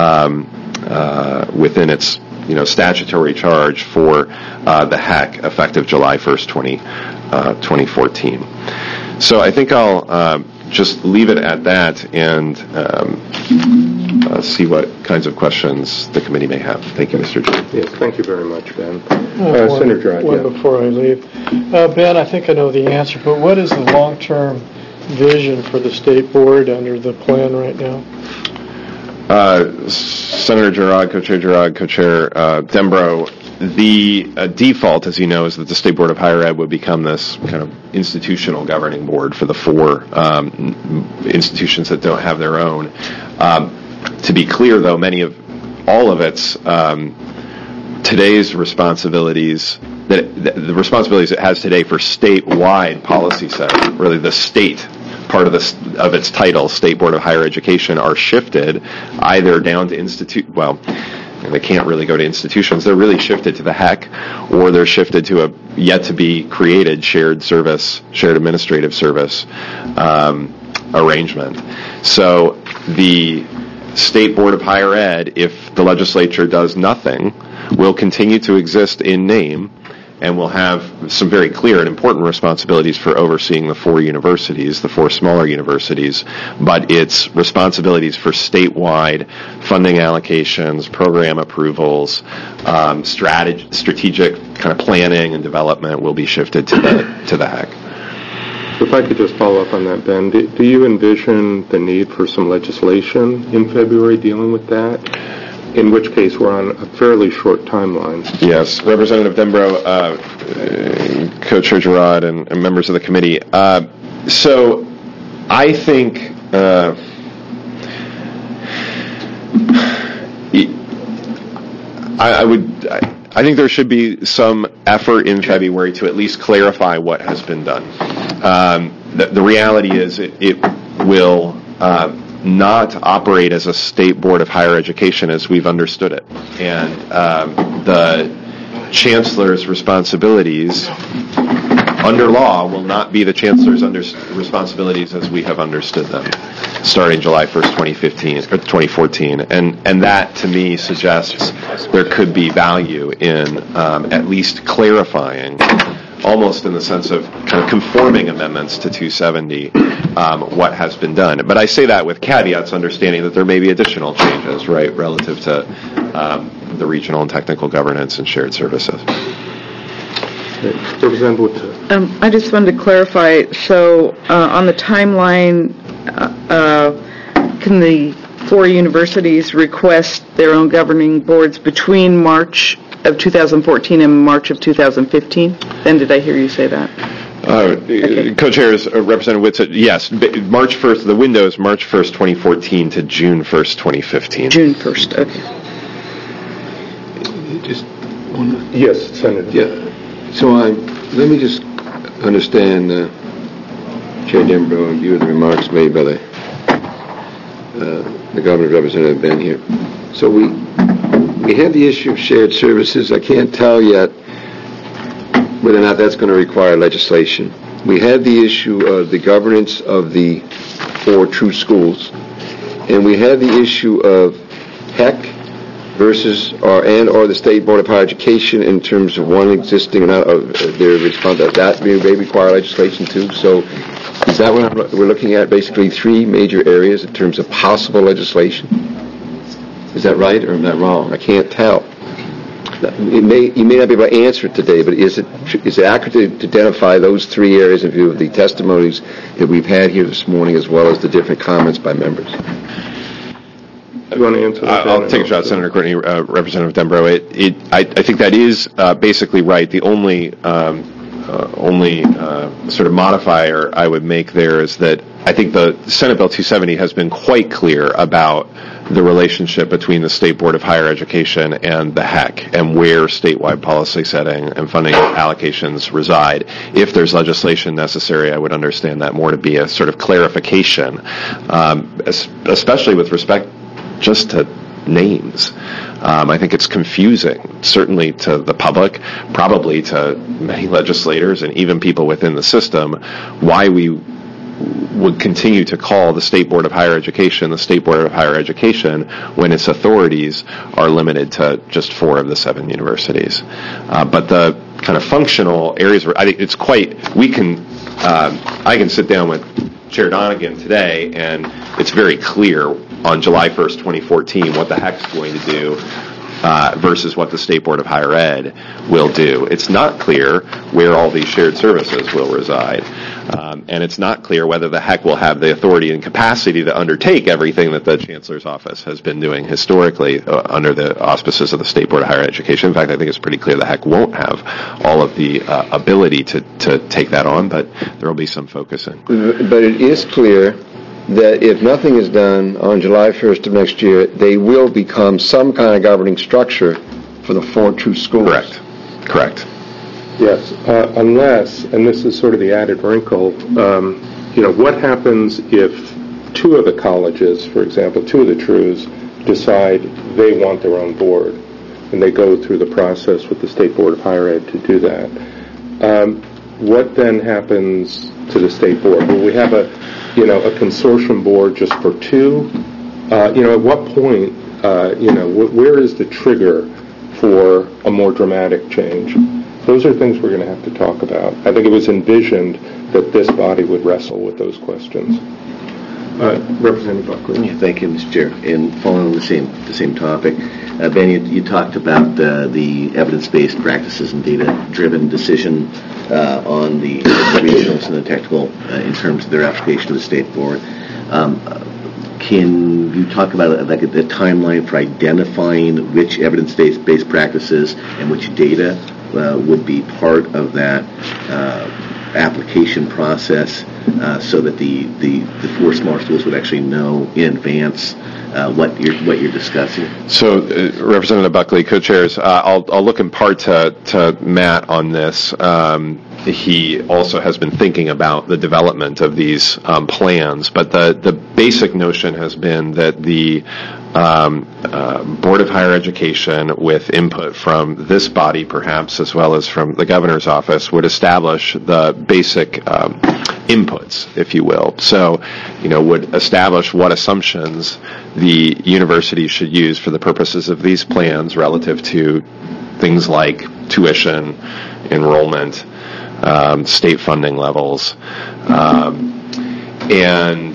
within its statutory charge for the HEC effective July 1st, 2014. So I think I'll just leave it at that and see what kinds of questions the committee may have. Thank you, Mr. Chair.
Yes, thank you very much, Ben.
Senator
Girard,
one before I leave. Ben, I think I know the answer, but what is the long-term vision for the state board under the plan right now?
Senator Girard, Co-Chair Girard, Co-Chair Dembro, the default, as you know, is that the State Board of Higher Ed would become this kind of institutional governing board for the four institutions that don't have their own. To be clear, though, all of its today's responsibilities, the responsibilities it has today for statewide policy setting, really the state part of its title, State Board of Higher Education, are shifted either down to they can't really go to institutions. They're really shifted to the HEC, or they're shifted to a yet-to-be-created shared administrative service arrangement. So the State Board of Higher Ed, if the legislature does nothing, will continue to exist in name and will have some very clear and important responsibilities for overseeing the four smaller universities, but its responsibilities for statewide funding allocations, program approvals, strategic kind of planning and development will be shifted to the HEC.
If I could just follow up on that, Ben, do you envision the need for some legislation in February dealing with that? In which case, we're on a fairly short timeline.
Yes, Representative Dembro, Co-Chair Girard, and members of the committee. So, I think I think there should be some effort in February to at least clarify what has been done. The reality is, it will not operate as a State Board of Higher Education as we've understood it. And the Chancellor's responsibilities under law will not be the Chancellor's responsibilities as we have understood them, starting July 1st, 2014. And that, to me, suggests there could be value in at least clarifying, almost in the sense of kind of conforming amendments to 270, what has been done. But I say that with caveats, understanding that there may be additional changes, right, relative to the regional and technical governance and shared services.
I just wanted to clarify, so on the timeline, can the four universities request their own governing boards between March of 2014 and March of 2015? Then did I hear you say that?
Okay. Co-chairs, Representative Witt said yes. March 1st, the window is March 1st, 2014 to June 1st, 2015.
June 1st, okay.
Yes, Senator.
Yeah. So let me just understand, Chair Dembro, in view of the remarks made by the Governor's Representative Ben here. So we have the issue of shared services. I can't tell yet whether or not that's going to require legislation. We had the issue of the governance of the four true schools, and we had the issue of HEC versus or the State Board of Higher Education in terms of one existing and their response that may require legislation too. So is that what we're looking at? Basically, three major areas in terms of possible legislation. Is that right or am I wrong? I can't tell. You may not be able to answer it today, but is it accurate to identify those three areas in view of the testimonies that we've had here this morning, as well as the different comments by members?
Do you want to answer that?
I'll take a shot, Senator Courtney, Representative Dembro. I think that is basically right. The only sort of modifier I would make there is that I think the Senate Bill 270 has been quite clear about the relationship between the State Board of Higher Education and the HEC and where statewide policy setting and funding allocations reside. If there's legislation necessary, I would understand that more to be a sort of clarification, especially with respect just to names. I think it's confusing, certainly to the public, probably to many legislators and even people within the system, why we would continue to call the State Board of Higher Education the State Board of Higher Education when its authorities are limited to just 4 of the 7 universities. But the kind of functional areas where I think it's quite, I can sit down with Chair Donegan today, and it's very clear on July 1st, 2014, what the heck's going to do versus what the State Board of Higher Ed will do. It's not clear where all these shared services will reside. And it's not clear whether the HEC will have the authority and capacity to undertake everything that the Chancellor's Office has been doing historically under the auspices of the State Board of Higher Education. In fact, I think it's pretty clear the HEC won't have all of the ability to take that on, but there will be some focusing.
But it is clear that if nothing is done on July 1st of next year, they will become some kind of governing structure for the 4 true schools.
Correct.
Yes, unless, and this is sort of the added wrinkle, what happens if 2 of the colleges, for example, 2 of the trues, decide they want their own board, and they go through the process with the State Board of Higher Ed to do that? What then happens to the State Board? Will we have a consortium board just for 2? At what point, where is the trigger for a more dramatic change? Those are things we're going to have to talk about. I think it was envisioned that this body would wrestle with those questions. Representative Buckley.
Yeah, thank you, Mr. Chair. And following the same topic, Ben, you talked about the evidence-based practices and data-driven decision on the regionals and the technical in terms of their application to the State Board. Can you talk about like the timeline for identifying which evidence-based practices and which data would be part of that application process, so that the 4 small schools would actually know in advance what you're discussing?
So, Representative Buckley, co-chairs, I'll look in part to Matt on this. He also has been thinking about the development of these plans, but the basic notion has been that the Board of Higher Education, with input from this body perhaps, as well as from the governor's office, would establish the basic inputs, if you will. So, would establish what assumptions the university should use for the purposes of these plans relative to things like tuition, enrollment, state funding levels, and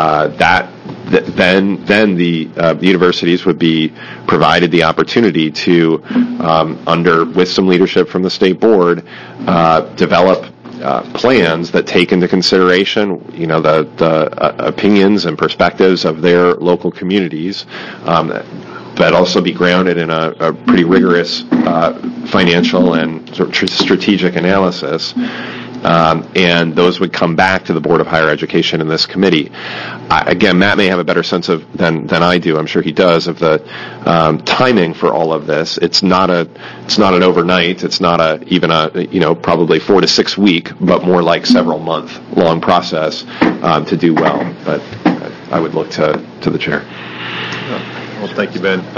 then the universities would be provided the opportunity to, with some leadership from the state board, develop plans that take into consideration, the opinions and perspectives of their local communities, but also be grounded in a pretty rigorous financial and sort of strategic analysis. And those would come back to the Board of Higher Education in this committee. Again, Matt may have a better sense of than I do. I'm sure he does, of the timing for all of this. It's not an overnight. It's not even a probably 4 to 6 week, but more like several month long process to do well. But I would look to the chair.
Well, thank you, Ben.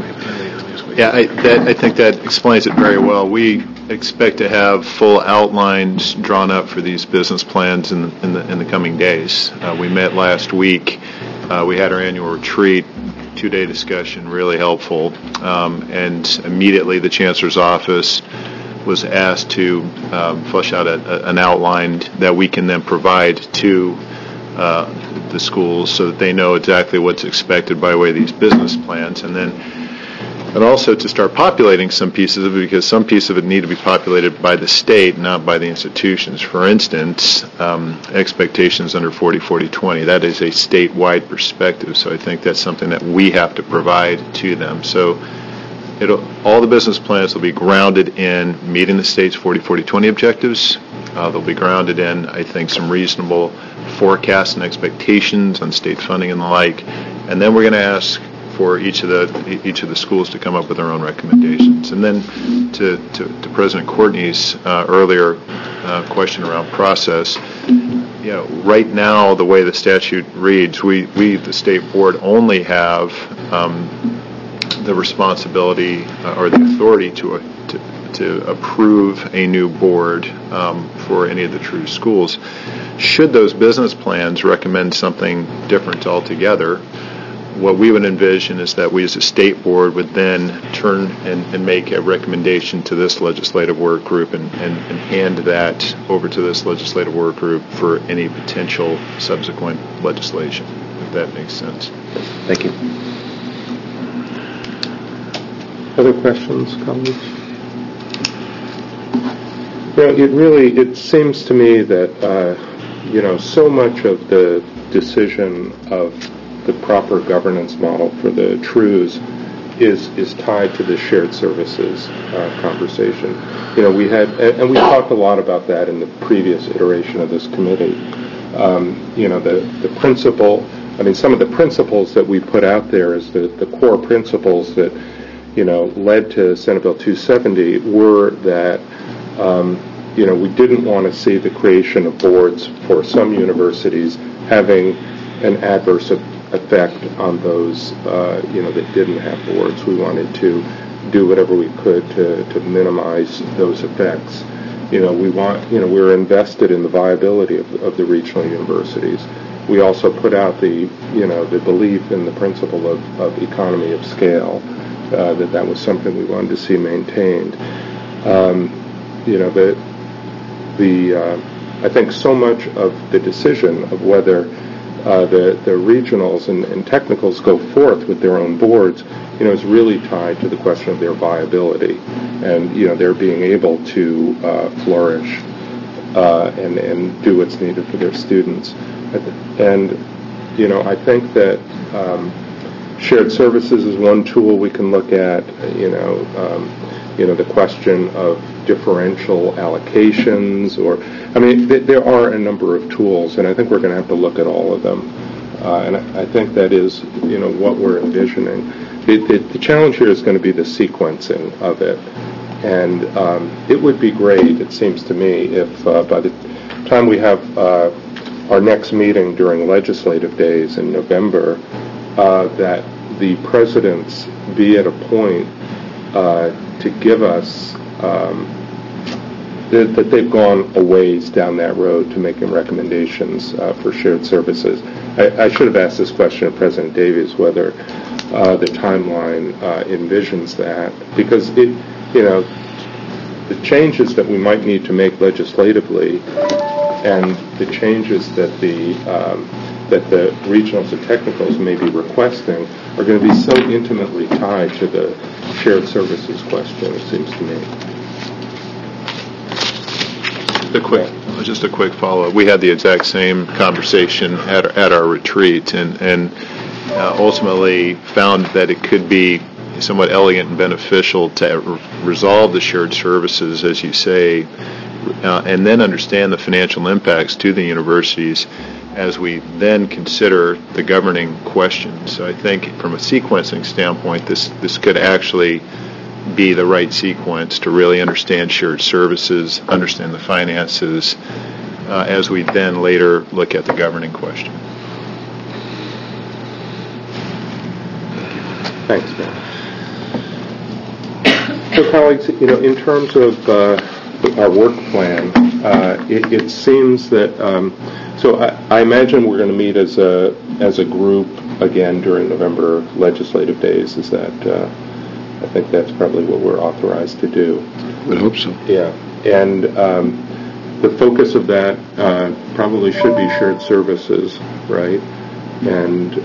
I think that explains it very well. We expect to have full outlines drawn up for these business plans in the coming days. We met last week. We had our annual retreat, 2-day discussion, really helpful. And immediately the Chancellor's Office was asked to flesh out an outline that we can then provide to the schools so that they know exactly what's expected by way of these business plans, and also to start populating some pieces of it, because some pieces of it need to be populated by the state, not by the institutions. For instance, expectations under 40-40-20, that is a statewide perspective, so I think that's something that we have to provide to them. So all the business plans will be grounded in meeting the state's 40-40-20 objectives. They'll be grounded in, I think, some reasonable forecasts and expectations on state funding and the like. And then we're going to ask for each of the schools to come up with their own recommendations. And then to President Courtney's earlier question around process, right now the way the statute reads, we the state board only have the responsibility or the authority to approve a new board for any of the true schools. Should those business plans recommend something different altogether, what we would envision is that we as a state board would then turn and make a recommendation to this legislative work group and hand that over to this legislative work group for any potential subsequent legislation, if that makes sense.
Thank you.
Other questions, colleagues? It seems to me that, so much of the decision of the proper governance model for the TRUs is tied to the shared services conversation. We talked a lot about that in the previous iteration of this committee. The principle, some of the principles that we put out there as the core principles that, led to Senate Bill 270 were that, we didn't want to see the creation of boards for some universities having an adverse effect on those, that didn't have boards. We wanted to do whatever we could to minimize those effects. We're invested in the viability of the regional universities. We also put out the belief in the principle of economy of scale, that was something we wanted to see maintained. I think so much of the decision of whether the regionals and technicals go forth with their own boards, is really tied to the question of their viability and, their being able to flourish and do what's needed for their students. And, I think that shared services is one tool we can look at, the question of differential allocations there are a number of tools, and I think we're going to have to look at all of them. And I think that is, what we're envisioning. The challenge here is going to be the sequencing of it. And it would be great, it seems to me, if by the time we have our next meeting during legislative days in November, that the presidents be at a point to give us that they've gone a ways down that road to making recommendations for shared services. I should have asked this question of President Davies, whether the timeline envisions that, because the changes that we might need to make legislatively and the changes that the regionals and technicals may be requesting are going to be so intimately tied to the shared services question, it seems to me.
Just a quick follow-up. We had the exact same conversation at our retreat, and ultimately found that it could be somewhat elegant and beneficial to resolve the shared services, as you say, and then understand the financial impacts to the universities as we then consider the governing questions. So I think from a sequencing standpoint, this could actually be the right sequence to really understand shared services, understand the finances, as we then later look at the governing question.
Thanks, Matt. So, colleagues, in terms of our work plan, it seems that. So I imagine we're going to meet as a group again during November legislative days. Is that? I think that's probably what we're authorized to do.
I would hope so. Yeah,
and the focus of that probably should be shared services, right? And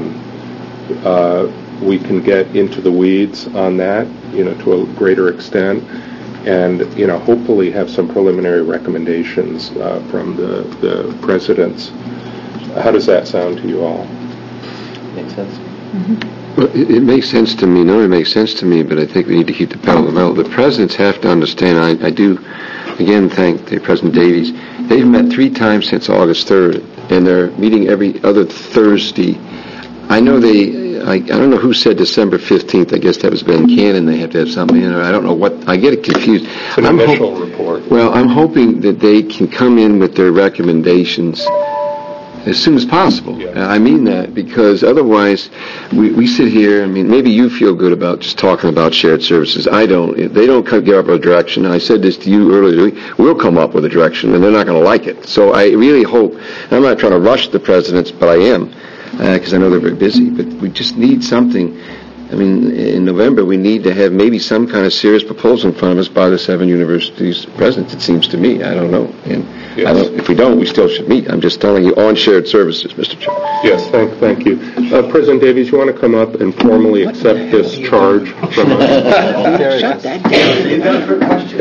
we can get into the weeds on that, to a greater extent, and hopefully have some preliminary recommendations from the presidents. How does that sound to you all?
Makes sense.
Mm-hmm. Well, it makes sense to me. No, it makes sense to me, but I think we need to keep the pedal to the metal. The presidents have to understand. I do, again, thank President Davies. They've met 3 times since August 3rd, and they're meeting every other Thursday. I know I don't know who said December 15th. I guess that was Ben Cannon. They have to have something in, or I don't know what. I get it confused.
It's an initial report.
Well, I'm hoping that they can come in with their recommendations as soon as possible. Yeah. I mean that, because otherwise we sit here, maybe you feel good about just talking about shared services. I don't. They don't give up a direction. I said this to you earlier. We'll come up with a direction, and they're not going to like it. So I really hope, and I'm not trying to rush the presidents, but I am. because I know they're very busy, but we just need something. I mean, in November, we need to have maybe some kind of serious proposal in front of us by the 7 universities' presidents, it seems to me. I don't know. And
Yes.
if we don't, we still should meet. I'm just telling you, on shared services, Mr. Chair.
Yes, thank you. President Davies, you want to come up and formally accept this charge from us?
Shut that down. You got a quick question.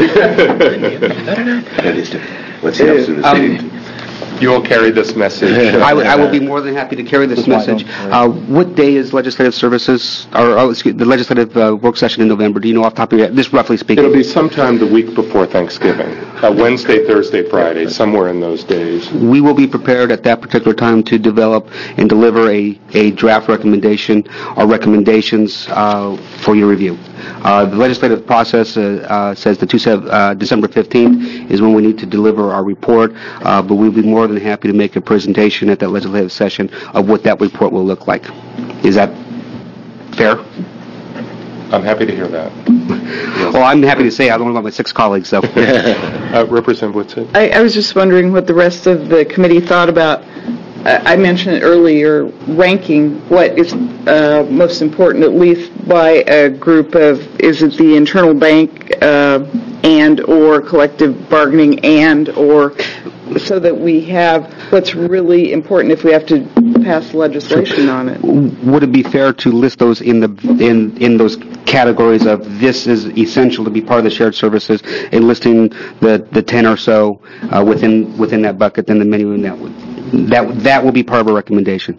What's the else?
You will carry this message.
I will be more than happy to carry this message. What day is legislative services, the legislative work session in November? Do you know off the top of your head, just roughly speaking?
It'll be sometime the week before Thanksgiving, Wednesday, Thursday, Friday, somewhere in those days.
We will be prepared at that particular time to develop and deliver a draft recommendation or recommendations for your review. The legislative process says December 15th is when we need to deliver our report, but we'll be more than happy to make a presentation at that legislative session of what that report will look like. Is that fair?
I'm happy to hear that.
Well, I'm happy to say I don't know about my 6 colleagues, though.
Representative Whitsitt?
I was just wondering what the rest of the committee thought about. I mentioned it earlier, ranking what is most important, at least by a group of, is it the internal bank and or collective bargaining and or, so that we have what's really important if we have to pass legislation on it.
Would it be fair to list those in those categories of this is essential to be part of the shared services, and listing the 10 or so within that bucket, then the menu in that will be part of a recommendation.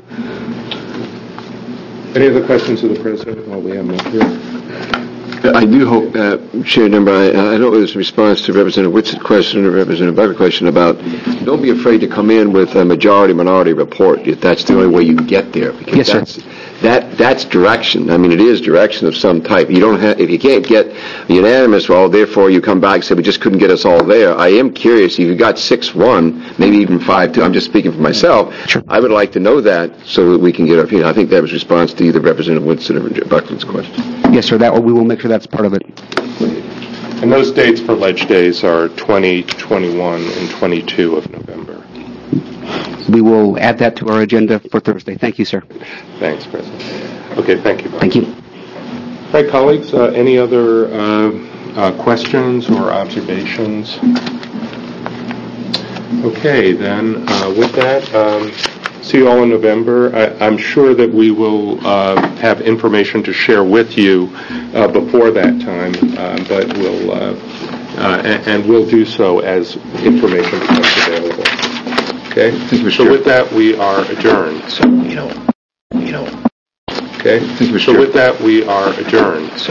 Any other questions of the President while we have them here?
I do hope, Chair Member, I don't know if it's a response to Representative Whitsitt's question or Representative Buckley's question about, don't be afraid to come in with a majority-minority report if that's the only way you can get there. Because
yes, sir.
That's direction. I mean, it is direction of some type. You don't have, if you can't get unanimous, well, therefore you come back and say, we just couldn't get us all there. I am curious, if you got 6-1, maybe even 5-2, I'm just speaking for myself,
sure.
I would like to know that so that we can get our opinion. I think that was response to either Representative Whitsitt or Buckley's question.
Yes, sir, we will make sure that's part of it.
And those dates for Ledge Days are 20, 21, and 22 of November.
We will add that to our agenda for Thursday. Thank you, sir.
Thanks, President. Okay, thank you. Bob.
Thank you.
All right, colleagues, any other questions or observations? Okay, then with that, see you all in November. I'm sure that we will have information to share with you before that time, but we'll do so as information becomes available. Okay. So with that, we are adjourned.
So, you know.
Okay. So with that, we are adjourned.